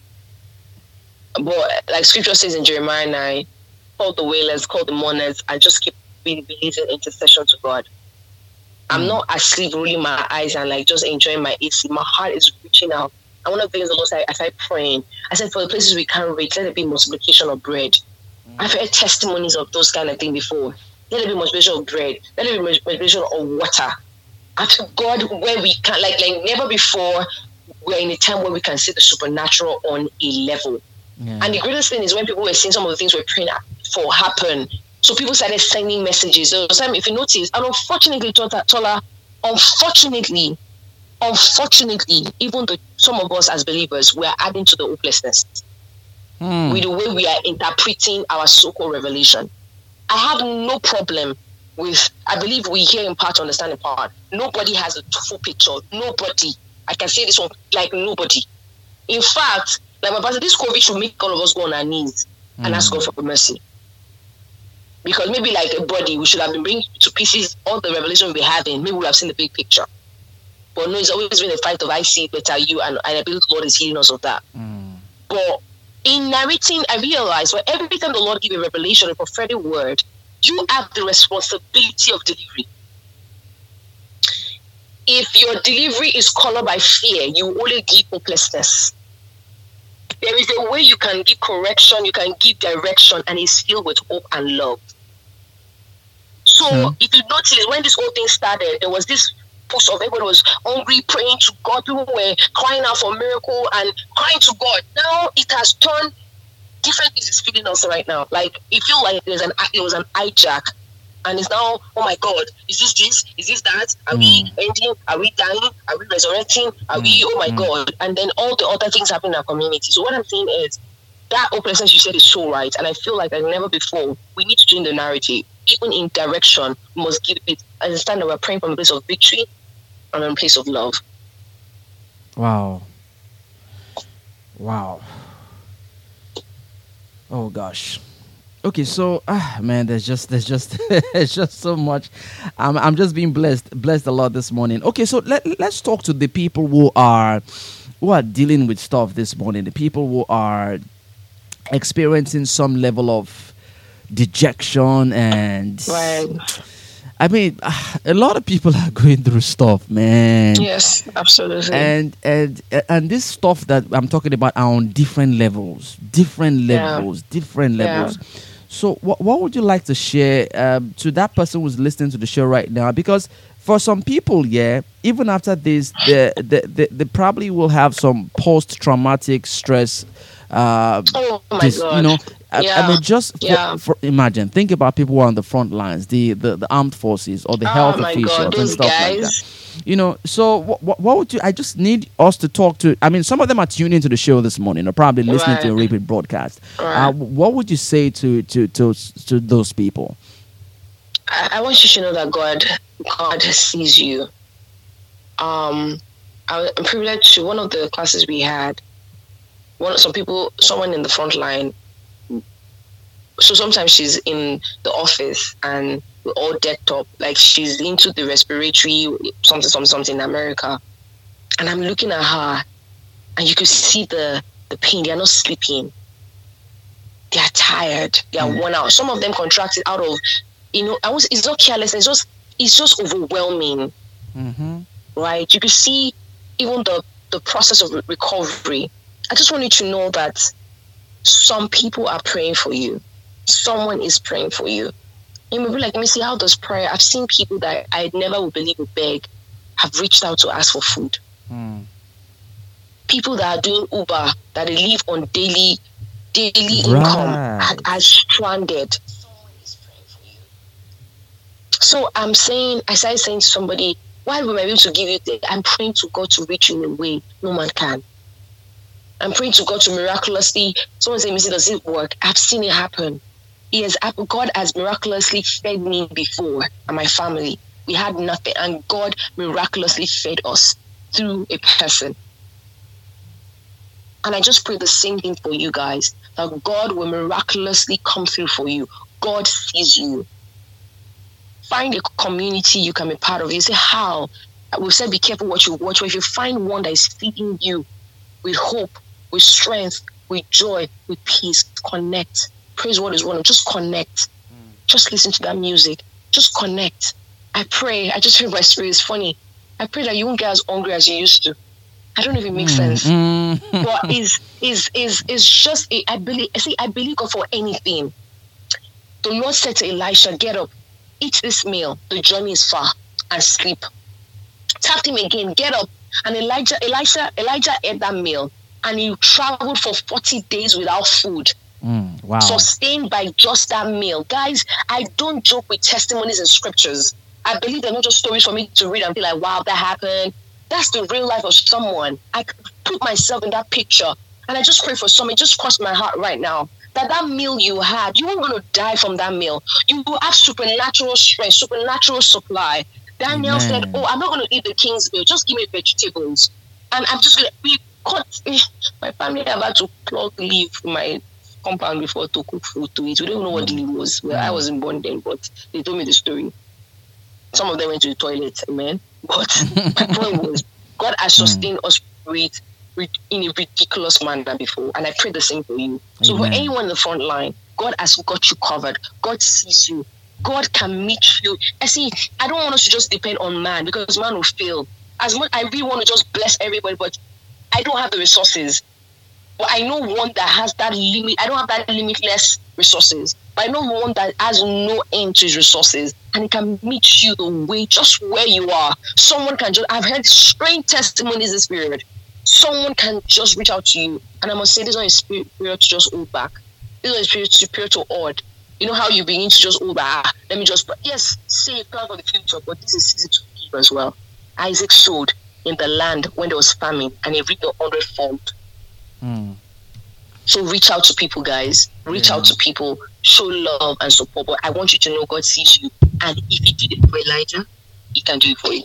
S2: But like scripture says in Jeremiah nine, call the wailers, call the mourners, and just keep be- releasing intercession to God. I'm not asleep, rolling my eyes and like just enjoying my A C. My heart is reaching out. And one of the things the Lord said, I started praying. I said, for the places we can't reach, let there be multiplication of bread. I've heard testimonies of those kind of things before. Let there be multiplication of bread. Let there be multiplication of water. After God, where we can, like, like never before, we're in a time where we can see the supernatural on a level.
S1: Yeah.
S2: And the greatest thing is when people were seeing some of the things we're praying for happen. So people started sending messages. There was time, if you notice, and unfortunately, Tola, Tola, unfortunately, unfortunately, even though some of us as believers, we are adding to the hopelessness
S1: Hmm.
S2: with the way we are interpreting our so-called revelation. I have no problem with, I believe we hear in part, understand in part. Nobody has a full picture. Nobody. I can say this one, like nobody. In fact, like my pastor, this COVID should make all of us go on our knees and ask God for mercy. Because maybe like a body, we should have been bringing to pieces all the revelation we have in. Maybe we have seen the big picture. But no, it's always been a fight of I see it better you, and, and I believe the Lord is healing us of that.
S1: Mm.
S2: But in narrating, I realized that every time the Lord gives a revelation, a prophetic word, you have the responsibility of delivery. If your delivery is colored by fear, you only give hopelessness. There is a way you can give correction, you can give direction, and it's filled with hope and love. So,
S1: Hmm.
S2: if you notice, when this whole thing started, there was this push of everybody was hungry, praying to God. People were crying out for miracle and crying to God. Now it has turned different things is feeding us right now. Like it feels like there's an it was an hijack, and it's now, oh my God, is this this? Is this that? Are we ending? Are we dying? Are we resurrecting? Are we? Oh my God! And then all the other things happen in our community. So what I'm saying is that hopelessness you said is so right, and I feel like like never before we need to change the narrative. Even in direction, we must give it. Understand that we're praying from a place of victory and a place of love.
S1: Wow. Wow. Oh gosh. Okay, so ah man, there's just there's just there's just so much. I'm I'm just being blessed blessed a lot this morning. Okay, so let let's talk to the people who are who are dealing with stuff this morning. The people who are experiencing some level of dejection and
S2: Right.
S1: I mean, ah, a lot of people are going through stuff, man.
S2: Yes, absolutely.
S1: And and and this stuff that I'm talking about are on different levels, different
S2: Yeah.
S1: levels, different
S2: Yeah.
S1: levels. So, what what would you like to share um, to that person who's listening to the show right now? Because for some people, yeah, even after this, they they, they, they probably will have some post-traumatic stress. Uh,
S2: oh my
S1: dis-
S2: God.
S1: You know, I, I
S2: Yeah.
S1: mean, just for,
S2: Yeah.
S1: for imagine, think about people who are on the front lines, the the, the armed forces or the
S2: Oh
S1: health
S2: my
S1: officials
S2: God,
S1: and
S2: those
S1: stuff like
S2: guys.
S1: that. You know, so what, what, what would you? I just need us to talk to. I mean, some of them are tuning into the show this morning, or probably listening to a
S2: Right.
S1: repeat broadcast.
S2: Right.
S1: Uh, what would you say to to to to those people?
S2: I, I want you to know that God, God sees you. Um, I, I'm privileged to one of the classes we had. One, some people, someone in the front line. So sometimes she's in the office and we're all decked up, like she's into the respiratory something, something, something in America. And I'm looking at her, and you could see the the pain. They are not sleeping. They are tired. They are worn out. Some of them contracted out of, you know, I was. It's not careless. It's just, it's just overwhelming,
S1: Mm-hmm.
S2: right? You could see even the the process of re- recovery. I just want you to know that some people are praying for you. Someone is praying for you. You may be like, let me see, how does prayer? I've seen people that I never would believe would beg have reached out to ask for food.
S1: Mm.
S2: People that are doing Uber, that they live on daily daily
S1: Right.
S2: income, are, are stranded. Someone is praying for you. So I'm saying, I started saying to somebody, why would I be able to give you the, I'm praying to God to reach you in a way no man can. I'm praying to God to miraculously. Someone say, "Missy, does it work?" I've seen it happen. He has, God has miraculously fed me before and my family. We had nothing, and God miraculously fed us through a person. And I just pray the same thing for you guys, that God will miraculously come through for you. God sees you. Find a community you can be part of. You say, how? We said be careful what you watch. But if you find one that is feeding you with hope, with strength, with joy, with peace, connect. Praise what is one. Just connect. Mm. Just listen to that music. Just connect. I pray. I just feel my spirit is funny. I pray that you won't get as hungry as you used to. I don't know if it makes mm. sense. Mm. But is is is is just a, I believe. See, I believe God for anything. The Lord said to Elisha, "Get up, eat this meal. The journey is far, and sleep." Tapped him again. Get up, and Elijah, Elisha, Elijah ate that meal, and he traveled for forty days without food.
S1: Mm, wow.
S2: Sustained by just that meal. Guys, I don't joke with testimonies and scriptures. I believe they're not just stories for me to read and be like, wow, that happened. That's the real life of someone. I put myself in that picture. And I just pray for someone. It just crossed my heart right now. That that meal you had, you weren't going to die from that meal. You will have supernatural strength, supernatural supply. Daniel Amen. Said, oh, I'm not going to eat the king's meal. Just give me vegetables. And I'm just going to be caught. My family have had to plug leave my compound before to cook food to eat. We don't know what the leaf was. Well, I wasn't born then, but they told me the story. Some of them went to the toilet, amen. But my point was, God has sustained us with, with in a ridiculous manner before, and I pray the same for you. So amen. For anyone in the front line, God has got you covered. God sees you. God can meet you. I see. I don't want us to just depend on man, because man will fail. As much I really want to just bless everybody, but I don't have the resources. But I know one that has that limit. I don't have that limitless resources. But I know one that has no end to his resources. And it can meet you the way, just where you are. Someone can just, I've heard strange testimonies this period. Someone can just reach out to you. And I must say, this is not a spirit to just hold back. This is a spirit superior to odd. You know how you begin to just hold back. Ah, let me just, but yes, say a plan for the future, but this is season to give as well. Isaac sowed in the land when there was famine, and he reaped a hundredfold. Mm. So reach out to people, guys. Reach yeah. out to people. Show love and support. But I want you to know God sees you. And if he did it for Elijah, he can do it for you.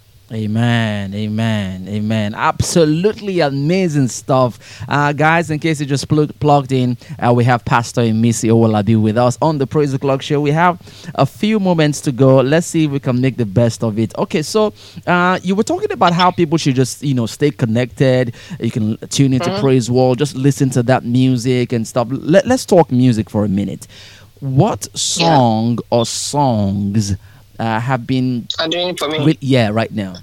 S1: Amen, amen, amen. Absolutely amazing stuff. Uh, guys, in case you just pl- plugged in, uh, we have Pastor Emisi Owolabi with us on the Praise the Clock show. We have a few moments to go. Let's see if we can make the best of it. Okay, so uh, you were talking about how people should just, you know, stay connected. You can tune into mm-hmm. Praise World, just listen to that music and stuff. Let, let's talk music for a minute. What song yeah. or songs Uh, have been
S2: I'm doing it for me.
S1: Re- yeah, right now.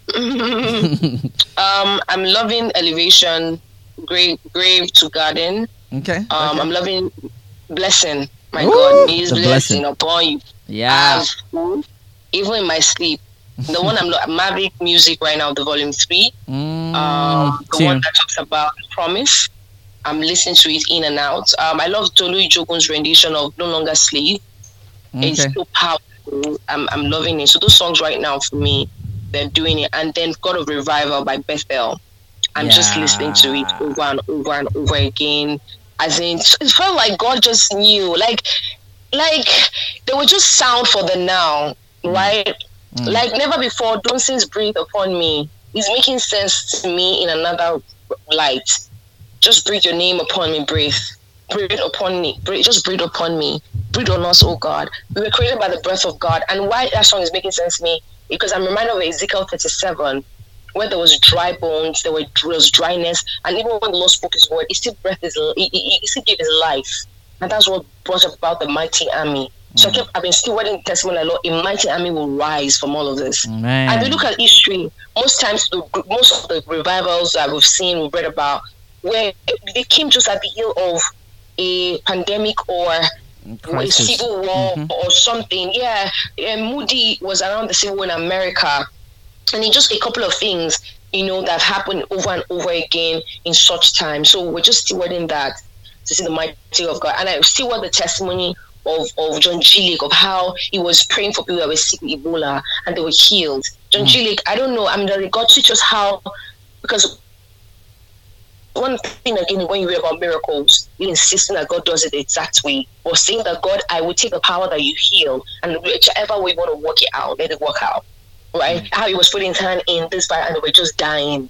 S2: um, I'm loving Elevation, Grave, Grave to Garden.
S1: Okay.
S2: Um,
S1: okay.
S2: I'm loving Blessing. My
S1: Ooh,
S2: God, He is
S1: blessing.
S2: blessing upon you.
S1: Yeah.
S2: Um, even in my sleep, the one I'm lo- Mavic Music right now, the volume three.
S1: Mm,
S2: um, the
S1: tune.
S2: one that talks about promise. I'm listening to it in and out. Um, I love Tolu Ijogun's rendition of No Longer Slave.
S1: Okay.
S2: It's so powerful. I'm I'm loving it. So those songs right now for me, they're doing it. And then God of Revival by Bethel. I'm yeah. just listening to it over and over and over again. As in, it felt like God just knew. Like, like they were just sound for the now, mm. right? Mm. Like never before, Don't Sins Breathe Upon Me. It's making sense to me in another light. Just breathe your name upon me, breathe. Breathe upon me. Breathe, just breathe upon me. Breathe on us, oh God. We were created by the breath of God. And why that song is making sense to me, because I'm reminded of Ezekiel thirty-seven, where there was dry bones, there, were, there was dryness, and even when the Lord spoke his word, he still breath his, he, he, he still gave his life. And that's what brought about the mighty army. So mm. I kept, I've been still waiting testimony like, Lord, a mighty army will rise from all of this.
S1: Man.
S2: And we look at history, most times, the, most of the revivals that we've seen, we've read about, where they came just at the heel of a pandemic or crisis. A civil war mm-hmm. or something. Yeah, and Moody was around the civil war in America, and it's just a couple of things, you know, that happened over and over again in such time. So we're just stewarding that to see the mighty of God. And I still want the testimony of, of John G. Lake, of how he was praying for people that were sick with Ebola and they were healed. John mm. G. Lake, I don't know, I mean, God teach us how, because one thing again, when you read about miracles, you insisting that God does it the exact way, or saying that God, I will take the power that you heal, and whichever way you want to work it out, let it work out. Right? Mm-hmm. How he was putting his hand in this fire and they were just dying.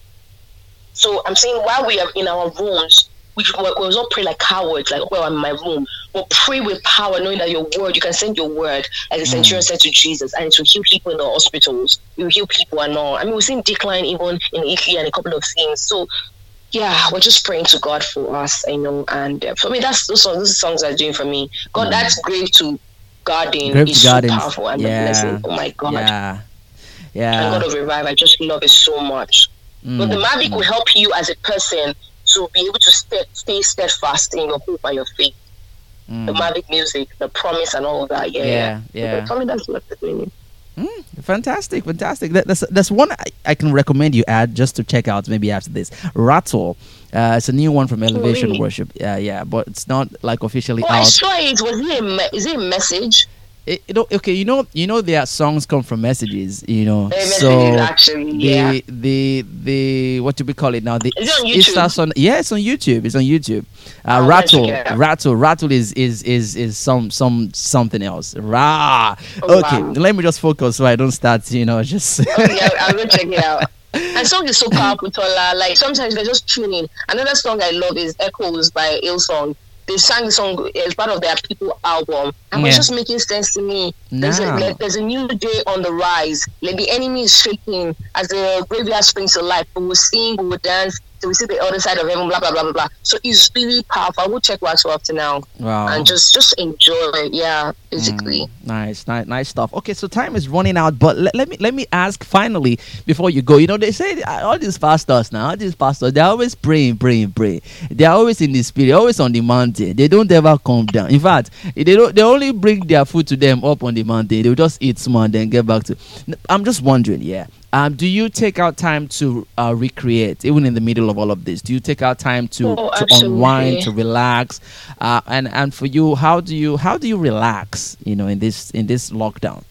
S2: So I'm saying while we are in our rooms, we we don't pray like cowards, like, well, I'm in my room. But pray with power, knowing that your word, you can send your word, like the centurion mm. said to Jesus, and it will heal people in the hospitals. It will heal people and all. I mean, we've seen decline even in Italy and a couple of things. So, yeah, we're just praying to God for us, you know. And uh, for me, that's those songs, those songs are doing for me. God, mm. that's Grave to Garden
S1: Grave
S2: is
S1: to
S2: so powerful and
S1: yeah.
S2: blessing. Oh my God.
S1: Yeah. Yeah.
S2: And God of Revive, I just love it so much. Mm. But the Mavic mm. will help you as a person to be able to stay, stay steadfast in your hope and your faith. Mm. The Mavic music, the promise, and all of that. Yeah,
S1: yeah. yeah.
S2: Tell me that's what they're doing.
S1: Mm, fantastic, fantastic. That, that's that's one I, I can recommend you add just to check out maybe after this. Rattle. Uh, it's a new one from Elevation oh, really? Worship. Yeah, yeah, but it's not like officially
S2: oh,
S1: out.
S2: I saw it. Was it a me- is it a message?
S1: It, it, okay, you know, you know, their songs come from messages, you know.
S2: Hey,
S1: so
S2: messages, actually, yeah.
S1: the the the what do we call it now? The,
S2: is it on YouTube? It starts
S1: on, yeah, it's on YouTube. It's on YouTube. Uh,
S2: oh,
S1: rattle, rattle, rattle is is is is some some something else. Rah. Oh, okay, wow. Let me just focus so I don't start, you know, just.
S2: Okay, I'm gonna check it out. And song is so powerful, Tola. Like sometimes they're just tuning. Another song I love is Echoes by Hillsong. They sang the song as part of their People album, and yeah. it's just making sense to me. There's a, like, there's a new day on the rise. Like the enemy is shaking as the graveyard springs to life. We will sing, we will dance, so we see the other side of heaven. Blah blah blah blah blah. So it's really powerful. I will check what's up to now,
S1: wow.
S2: and just just enjoy it. Yeah, basically.
S1: Mm, nice, nice, nice stuff. Okay, so time is running out, but let, let me let me ask finally before you go. You know, they say all these pastors now, all these pastors, they're always praying, praying, praying. They're always in the spirit, always on the mountain. They don't ever come down. In fact, they don't. They only bring their food to them up on the mountain. They'll just eat small and then get back to. I'm just wondering, yeah. Um, do you take out time to uh, recreate, even in the middle of all of this? Do you take out time to,
S2: oh,
S1: to unwind, to relax? Uh, and and for you, how do you how do you relax? You know, in this in this lockdown.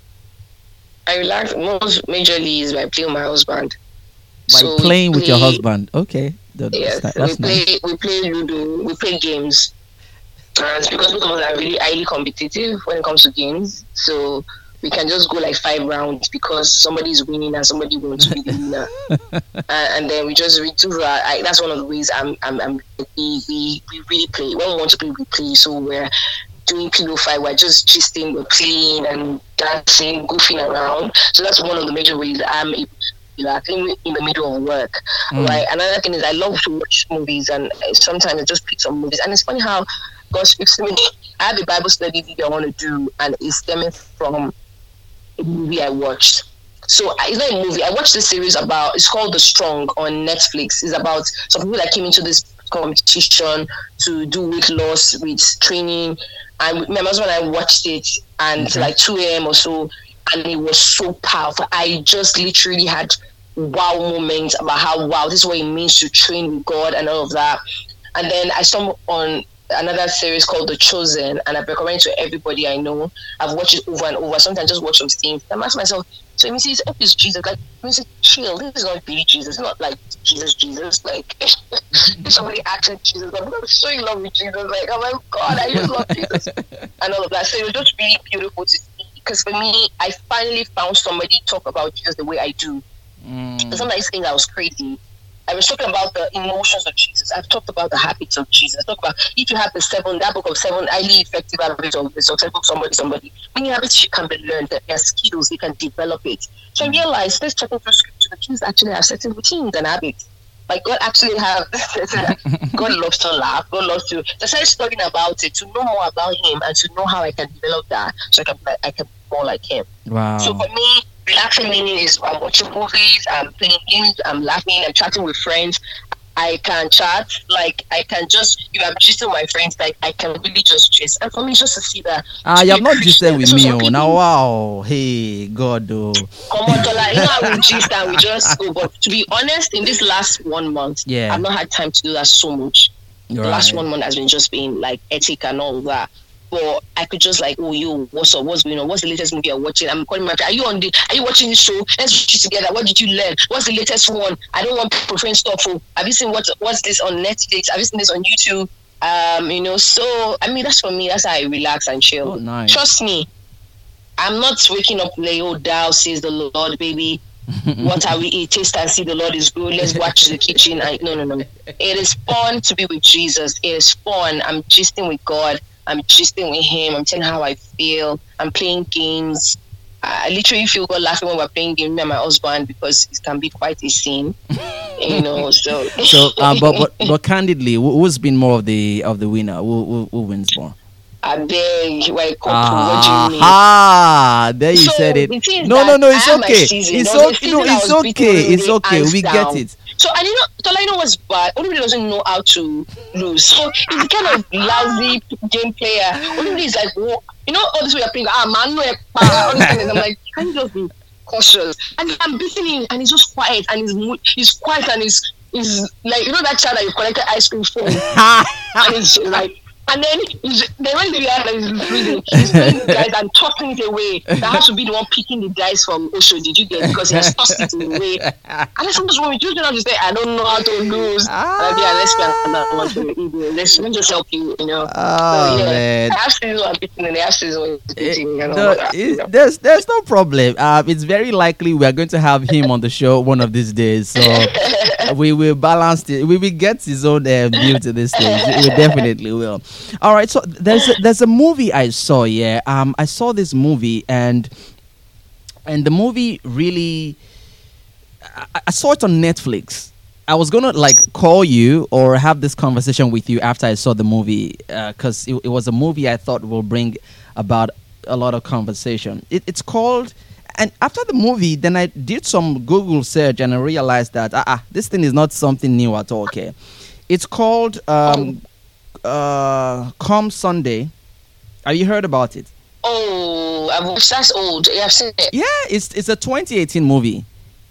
S2: I relax most majorly is by playing with my husband.
S1: By so playing with play, your husband, okay. That,
S2: yes,
S1: that's, that's
S2: we play.
S1: Nice.
S2: We play Ludo. We play games. And it's because both of us are really highly competitive when it comes to games, so we can just go like five rounds because somebody is winning and somebody wants to be the winner, uh, and then we just we do that. I, that's one of the ways I'm. I'm. I'm we, we we really play. When we want to play, we play. So we're doing pillow fight. We're just gisting, we're playing and dancing, goofing around. So that's one of the major ways I'm able to relax in, in the middle of work. Mm. Right. Another thing is I love to watch movies, and sometimes I just pick some movies. And it's funny how God speaks to me. I have a Bible study video I want to do, and it's stemming from a movie I watched. So it's not a movie. I watched this series about, it's called The Strong on Netflix. It's about some people that came into this competition to do weight loss with training. And my husband and I watched it, and okay. like two a.m. or so, and it was so powerful. I just literally had wow moments about how, wow, this is what it means to train with God and all of that. And then I stumbled on another series called The Chosen, and I've recommended to everybody I know. I've watched it over and over. Sometimes I just watch some scenes. I'm asking myself, so when you see it's Jesus, like, when you say, chill, this is not really Jesus. It's not like Jesus, Jesus. Like, somebody acted Jesus. I'm so in love with Jesus. Like, oh my God, I just love Jesus. And all of that. So it was just really beautiful to see. Because for me, I finally found somebody talk about Jesus the way I do. Mm. Sometimes I think I was crazy. I was talking about the emotions of Jesus. I've talked about the habits of Jesus. I talked about if you have the seven, that book of seven highly effective habits of the successful somebody, somebody. Many habits can be learned, that they're skills, they can develop it. So I realized, this checking through scripture, that Jesus actually have certain routines and habits. Like God actually have, God loves to laugh, God loves to, so I started studying about it, to know more about Him and to know how I can develop that so I can, I can be more like Him.
S1: Wow.
S2: So for me, relaxing meaning is I'm watching movies, I'm playing games, I'm laughing, I'm chatting with friends. I can chat, like I can just, if I'm gisting with my friends, like I can really just gist. And for me, just to see that.
S1: Ah, you have not gisted with me, oh, now wow, hey, God, oh.
S2: Come on, like, you know how we gist and we just go, but to be honest, in this last one month,
S1: yeah,
S2: I've not had time to do that so much.
S1: You're
S2: the
S1: right.
S2: last one month has been just being like ethic and all that. but I could just like, oh, yo, what's up? What's going on? What's the latest movie you're watching? I'm calling my friend. Are you on the? Are you watching this show? Let's watch it together. What did you learn? What's the latest one? I don't want profane stuff. Oh, have you seen what? What's this on Netflix? Have you seen this on YouTube? Um, you know. So I mean, that's for me. That's how I relax and chill.
S1: Oh, nice.
S2: Trust me, I'm not waking up like, oh, thou says the Lord, baby. What are we eat? Taste and see the Lord is good. Let's watch the kitchen. I, no, no, no. It is fun to be with Jesus. It is fun. I'm gisting with God. I'm gisting with Him. I'm telling how I feel. I'm playing games. I literally feel God laughing when we're playing games, me and my husband, because it can be quite a scene. You know, so.
S1: So, uh, but, but but candidly, who- who's been more of the of the winner? Who who, who wins more?
S2: I beg, we're a couple. What do you mean?
S1: Ah, there you
S2: So,
S1: said it.
S2: the thing is
S1: No,
S2: that
S1: no, no,
S2: I
S1: it's
S2: had my
S1: okay.
S2: season.
S1: It's
S2: There was a
S1: okay. No,
S2: season I
S1: it's
S2: was beating
S1: okay.
S2: Olumide
S1: It's okay.
S2: hands
S1: We
S2: down.
S1: get it.
S2: So I didn't know. Tola, you know what's bad? Olumide doesn't know how to lose. So he's the kind of lousy game player. Olumide is like, whoa. You know, all this way you're playing. Ah, man, no, all this kind of- I'm like, can you just be cautious? And I'm beating him, and he's just quiet, and he's mo- he's quiet, and he's he's like, you know that child that you collected ice cream for, and he's like. And then he's, then when the guy is losing, he's playing the guys and tossing it away. That has to be the one picking the dice from Osho. Did you get? Because he has tossed it away. And I said, "What's wrong with you? You know, just say I don't know how to lose." And I be like, let's play another one to the Let's let me just help you. You know.
S1: Oh,
S2: so, yeah,
S1: man.
S2: I have seasons where I'm beating, and I have seasons where I'm beating. You know,
S1: No,
S2: but, you
S1: it-
S2: know.
S1: there's there's no problem. Um, it's very likely we are going to have him on the show one of these days. So we will balance it. We will get his own uh, view to this thing. We definitely will. All right. So there's a, there's a movie I saw. Yeah. Um, I saw this movie and and the movie really. I, I saw it on Netflix. I was gonna like call you or have this conversation with you after I saw the movie because it, it was a movie I thought will bring about a lot of conversation. It, it's called, and after the movie, then I did some Google search and I realized that ah, ah this thing is not something new at all. Okay, it's called um, uh, Come Sunday. Have you heard about it?
S2: Oh, I've watched. That's old. Yeah, I've seen it.
S1: Yeah, it's it's a twenty eighteen movie.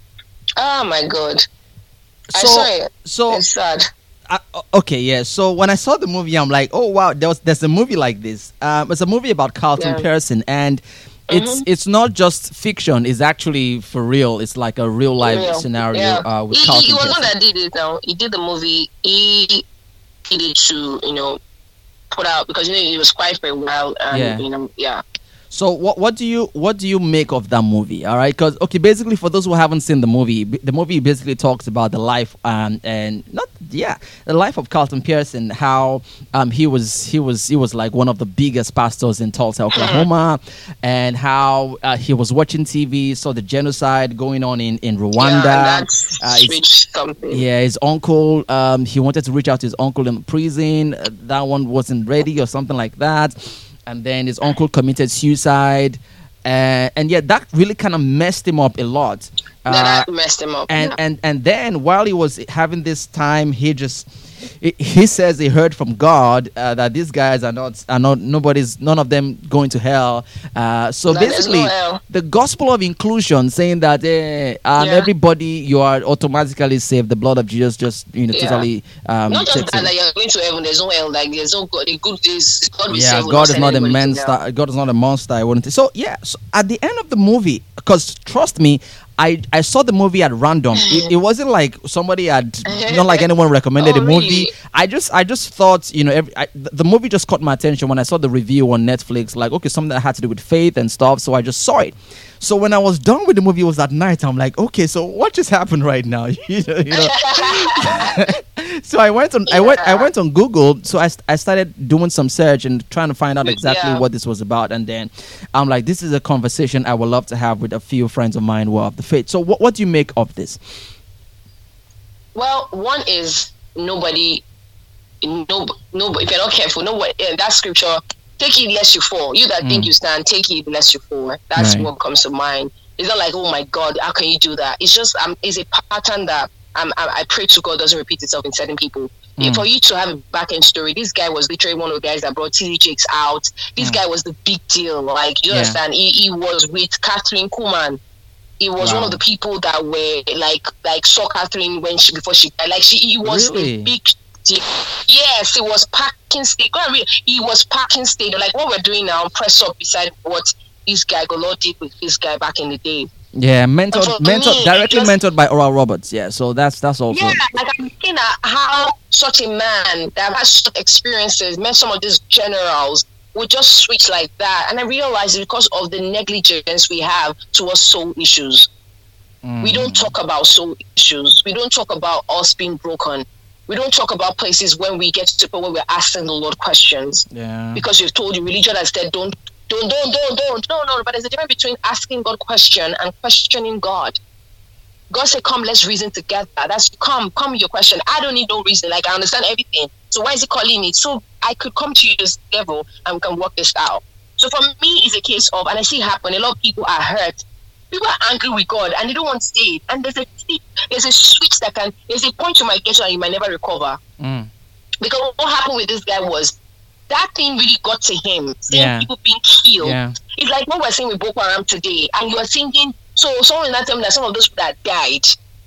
S2: Oh my god. I
S1: So
S2: saw it.
S1: so
S2: It's sad.
S1: Uh, okay, yeah. So when I saw the movie, I'm like, oh wow, there was there's a movie like this. Um, it's a movie about Carlton
S2: Yeah.
S1: Pearson, and it's
S2: Mhm.
S1: it's not just fiction. It's actually for real. It's like a real life
S2: Real.
S1: scenario
S2: Yeah.
S1: uh, with
S2: he, he,
S1: Carlton
S2: he was
S1: Pearson.
S2: one that did it now. He did the movie. He did it to, you know, put out because you know he was quiet for a while and
S1: Yeah.
S2: you know, yeah.
S1: So what what do you what do you make of that movie? All right, because okay, basically for those who haven't seen the movie, b- the movie basically talks about the life um and not yeah the life of Carlton Pearson. How um he was he was he was like one of the biggest pastors in Tulsa, Oklahoma, and how uh, he was watching T V, saw the genocide going on in in Rwanda.
S2: Yeah, and that's
S1: Uh, it's-
S2: switched something.
S1: Yeah, his uncle. Um, he wanted to reach out to his uncle in prison. Uh, that one wasn't ready, or something like that. And then his uncle committed suicide, uh, and yeah, that really kind of messed him up a lot.
S2: Yeah,
S1: Uh,
S2: that messed him up.
S1: and
S2: yeah.
S1: and and then while he was having this time, he just he, he says he heard from God uh, that these guys are not are not nobody's none of them going to hell. Uh, so
S2: That there's
S1: basically,
S2: no hell.
S1: the gospel of inclusion, saying that eh, um,
S2: Yeah.
S1: everybody you are automatically saved. The blood of Jesus just you know
S2: Yeah.
S1: totally um,
S2: Not just
S1: takes
S2: that,
S1: it.
S2: like you're going to heaven, there's no hell, like there's no God. The good is God will
S1: Yeah,
S2: save, will
S1: God is
S2: send
S1: not a
S2: anybody to
S1: monster.
S2: hell.
S1: God is not a monster. I wouldn't. So yeah, so at the end of the movie, because trust me, I I saw the movie at random. It, it wasn't like somebody had, not like anyone recommended
S2: Oh,
S1: the movie.
S2: really?
S1: I just I just thought you know every I, the the movie just caught my attention when I saw the review on Netflix. Like okay, something that had to do with faith and stuff. So I just saw it. So when I was done with the movie, it was at night. I'm like, okay, so what just happened right now? you know. You know? So I went on I went I
S2: Yeah.
S1: went on Google. So I, st- I started doing some search and trying to find out exactly
S2: Yeah.
S1: what this was about. And then I'm like, this is a conversation I would love to have with a few friends of mine who are of the faith. So what what do you make of this?
S2: Well, one is nobody, no, no. If you're not careful, nobody. Yeah, that scripture, take it lest you fall. You that think
S1: Mm.
S2: you stand, take it lest you fall. That's
S1: Right.
S2: what comes to mind. It's not like, oh my God, how can you do that? It's just, um, it's a pattern that um, I, I pray to God doesn't repeat itself in certain people.
S1: Mm.
S2: For you to have a back end story, this guy was literally one of the guys that brought T D Jakes out. This
S1: Mm.
S2: guy was the big deal. Like, you
S1: Yeah.
S2: understand? He, he was with Catherine Kuhlman. He was
S1: Wow.
S2: one of the people that were like like saw Catherine when she before she died. Like she he was
S1: Really?
S2: a big Yes, it was packing state. Go and read. He was packing state. Like what we're doing now, press up beside what this guy Golo did with this guy back in the day.
S1: Yeah, mentored,
S2: For
S1: mentored
S2: me,
S1: directly
S2: just-
S1: mentored by Oral Roberts. Yeah, so that's that's also.
S2: Yeah, like I'm looking at how such a man that has such experiences met some of these generals would just switch like that. And I realized it's because of the negligence we have towards soul issues.
S1: Mm.
S2: We don't talk about soul issues. We don't talk about us being broken. We don't talk about places when we get to the point where we're asking the Lord questions.
S1: Yeah.
S2: Because you've told you, religion has said, don't, don't, don't, don't, don't. No, no, but there's a difference between asking God question and questioning God. God said, come, let's reason together. That's come, come with your question. I don't need no reason. Like, I understand everything. So why is he calling me? So I could come to you this level and we can work this out. So for me, it's a case of, and I see it happen, a lot of people are hurt. People are angry with God and they don't want to stay it. And there's a there's a switch that can, there's a point you might get to and you might never recover.
S1: Mm.
S2: Because what happened with this guy was, that thing really got to him. Seeing
S1: Yeah.
S2: people being killed.
S1: Yeah.
S2: It's like what we're saying with Boko Haram today. And you are thinking, so someone in that time that some of those people that died,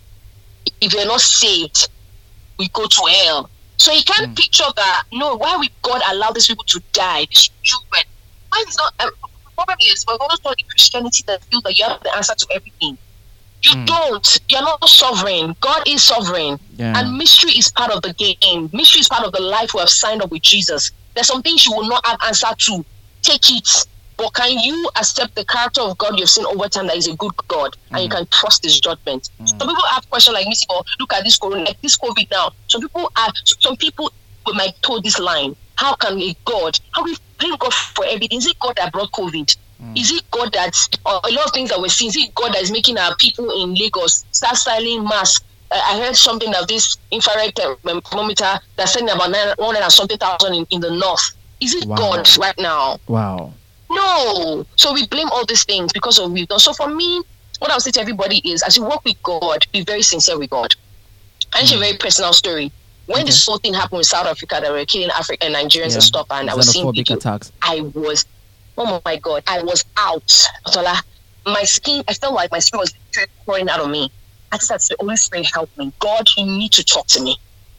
S2: if they're not saved, we go to hell. So you can't
S1: Mm.
S2: picture that, no, why would God allow these people to die? These children. Why is not, um, the problem is, we're always taught in Christianity that feel that you have the answer to everything. You
S1: Mm.
S2: don't. You're not sovereign. God is sovereign.
S1: Yeah.
S2: And mystery is part of the game. Mystery is part of the life we have signed up with Jesus. There's some things you will not have answer to. Take it. But can you accept the character of God you've seen over time that is a good God and you
S1: Mm.
S2: can trust his judgment?
S1: Mm.
S2: Some people have questions like this, oh, look at this corona, like this COVID now. Some people are some people might told this line. How can a God, how we blame God for everything? Is it God that brought COVID?
S1: Mm.
S2: Is it God that uh, a lot of things that we're seeing? Is it God that is making our people in Lagos start styling masks? Uh, I heard something of this infrared thermometer that's saying about nine hundred and something thousand in, in the north. Is it
S1: Wow.
S2: God right now?
S1: Wow.
S2: No. So we blame all these things because of we've done. So for me, what I'll say to everybody is, as you work with God, be very sincere with God. And it's a very personal story. When
S1: Okay.
S2: this whole thing happened with South Africa, that were killing African and Nigerians
S1: Yeah.
S2: and stuff, and I was seeing
S1: Xenophobic
S2: video,
S1: attacks.
S2: I was, oh my God, I was out. Otola, my skin, I felt like my skin was pouring out of me. I just had to say, Holy Spirit, help me. God, you need to talk to me.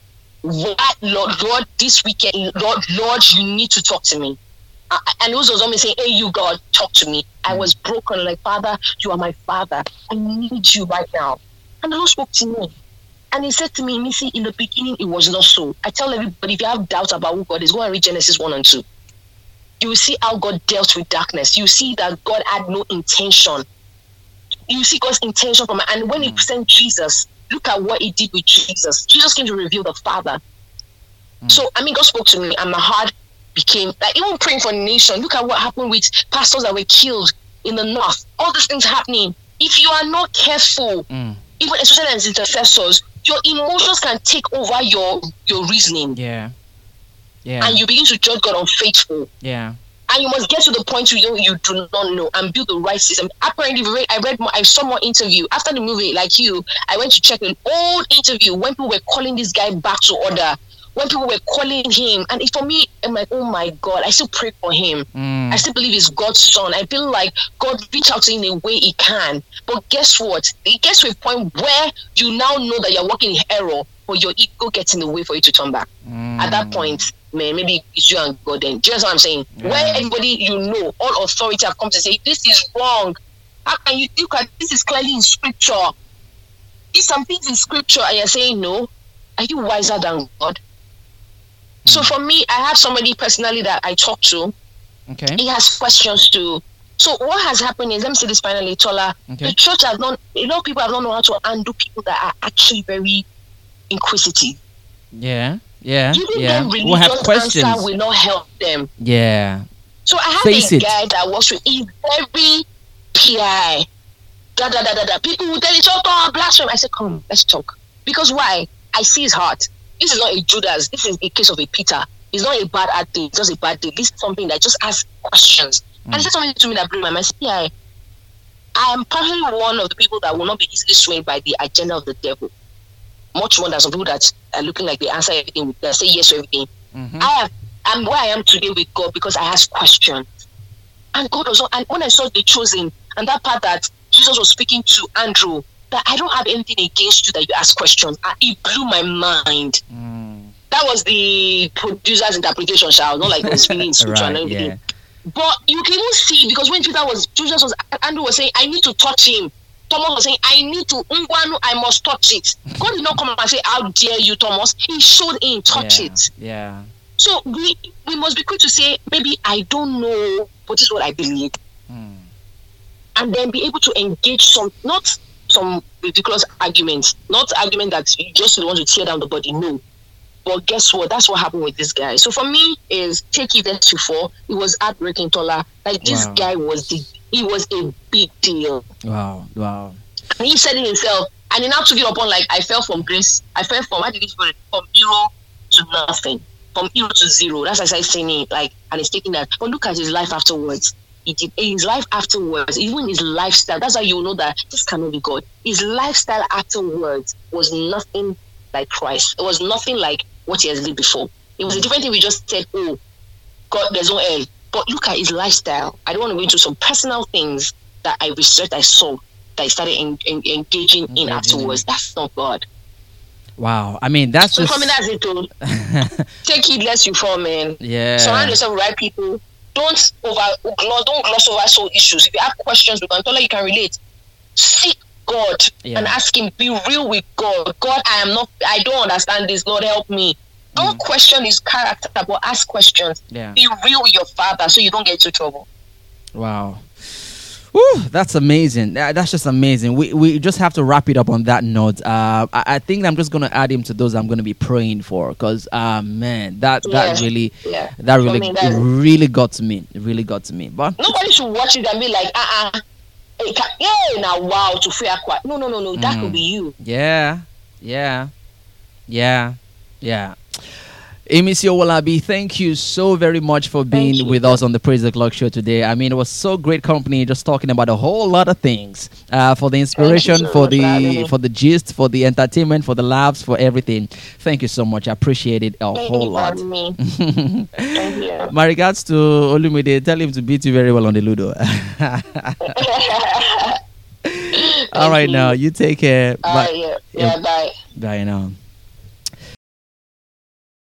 S2: What, Lord, Lord, this weekend, Lord, Lord, you need to talk to me. Uh, and it was also me saying, hey, you, God, talk to me. I was broken, like, Father, you are my Father. I need you right now. And the Lord spoke to me. And he said to me, Missy, in the beginning, it was not so. I tell everybody, if you have doubts about who God is, go and read Genesis one and two. You will see how God dealt with darkness. You see that God had no intention. You see God's intention from it. And when he sent Jesus, look at what he did with Jesus. Jesus came to reveal the Father.
S1: Mm.
S2: So, I mean, God spoke to me and my heart became, like, even praying for the nation. Look at what happened with pastors that were killed in the north. All these things happening. If you are not careful,
S1: Mm.
S2: even especially as intercessors, your emotions can take over your your reasoning,
S1: Yeah. Yeah.
S2: and you begin to judge God unfaithful.
S1: yeah.
S2: And you must get to the point where you, you do not know and build the right system. Apparently, I read more, I saw more interview after the movie. Like you, I went to check an old interview when people were calling this guy back to order. When people were calling him, and it, for me, I'm like, oh my God, I still pray for him.
S1: Mm.
S2: I still believe he's God's son. I feel like God reach out to him in a way he can. But guess what? It gets to a point where you now know that you're walking in error, but your ego gets in the way for you to turn back.
S1: Mm.
S2: At that point, man, maybe it's you and God then. Do you know what I'm saying?
S1: Yeah.
S2: Where everybody you know, all authority have come to say, this is wrong. How can you look at this is clearly in scripture? If some things in scripture and you're saying no, are you wiser than God? So for me, I have somebody personally that I talk to.
S1: Okay.
S2: He has questions too. So what has happened is, let me say this finally, Tola.
S1: Okay.
S2: The church has not, a lot of people have not known how to handle people that are actually very inquisitive.
S1: Yeah. Yeah.
S2: Giving
S1: Yeah.
S2: them
S1: We'll have
S2: religious
S1: questions.
S2: answer will not help them.
S1: Yeah.
S2: So I have
S1: Face
S2: a
S1: it.
S2: guy that works with, he's very P I. Da, da, da, da, da. People will tell each other, oh, blasphemy. I said, come, let's talk. Because why? I see his heart. This is not a Judas. This is a case of a Peter. It's not a bad thing. It's just a bad thing. This is something that just asks questions.
S1: Mm.
S2: And he said something to me that blew my mind. I said, yeah, I am probably one of the people that will not be easily swayed by the agenda of the devil. Much more than some people that are looking like they answer everything, they say yes to everything.
S1: Mm-hmm.
S2: I have, I'm where I am today with God because I asked questions. And God was, and when I saw the chosen, and that part that Jesus was speaking to Andrew, that I don't have anything against you that you ask questions, and it blew my mind.
S1: Mm.
S2: that was the producer's interpretation, shall not like it was feeling in scripture and
S1: Right,
S2: everything.
S1: yeah.
S2: But you can even see, because when Peter was, Jesus was, Andrew was saying, I need to touch him. Thomas was saying, I need to, Ungwanu, I must touch it. God did not come and say, how dare you, Thomas? He showed him, touch
S1: Yeah,
S2: it.
S1: yeah.
S2: So we we must be quick to say, maybe I don't know, but this is what I believe.
S1: Mm.
S2: And then be able to engage some, not some ridiculous arguments, not argument that you just want to tear down the body, no. But guess what? That's what happened with this guy. So for me, is take it as before. It was heartbreaking, Tola. Like this
S1: Wow.
S2: guy was the, he was a big deal.
S1: Wow, wow.
S2: And he said it himself. And he now took it upon like, I fell from grace. I fell from, how did he put it? From hero to nothing. From hero to zero. That's as I saying it. Like, and he's taking that. But look at his life afterwards. He did his life afterwards, even his lifestyle. That's how you know that this cannot be God. His lifestyle afterwards was nothing like Christ. It was nothing like what he has lived before. It was a different thing. We just said, oh, God, there's no hell. But look at his lifestyle. I don't want to go into some personal things that I researched, I saw, that I started en- en- engaging in
S1: Engaging
S2: afterwards.
S1: in.
S2: That's not God.
S1: Wow. I mean, that's
S2: So
S1: just
S2: for me, that's it, too. Take it less you fall, man.
S1: yeah.
S2: Surround yourself with right people. Don't over gloss, don't gloss over soul issues. If you have questions, we can tell you, you can relate. Seek God
S1: Yeah.
S2: and ask him. Be real with God. God, I am not. I don't understand this. Lord, help me. Don't question his character, but ask questions.
S1: Yeah.
S2: Be real with your father, so you don't get into trouble.
S1: Wow. Woo, that's amazing. That- That's just amazing. We we just have to wrap it up on that note. Uh, I, I think I'm just gonna add him to those I'm gonna be praying for, because uh, man, that that
S2: Yeah.
S1: really
S2: Yeah.
S1: that
S2: I
S1: really
S2: mean,
S1: it
S2: that's-
S1: really got to me. It really got to me. But
S2: Nobody should watch it and be like, uh uh Hey, ca- yeah, now wow, to fear quiet. No, no, no, no. That
S1: Mm.
S2: could be you.
S1: yeah, yeah, yeah, yeah. Emisio Walabi, thank you so very much for being
S2: you.
S1: with us on the Praise the Clock show today. I mean, it was so great company, just talking about a whole lot of things. Uh, for the inspiration,
S2: so
S1: for
S2: much for having
S1: the
S2: me.
S1: for the gist, for the entertainment, for the laughs, for everything. Thank you so much. I appreciate it a
S2: Thank
S1: whole
S2: you
S1: lot.
S2: for me. Thank you.
S1: My regards to Olumide. Tell him to beat you very well on the Ludo. All right,
S2: you.
S1: now you take care.
S2: All
S1: Bye.
S2: right, yeah. Yeah, bye.
S1: Bye now.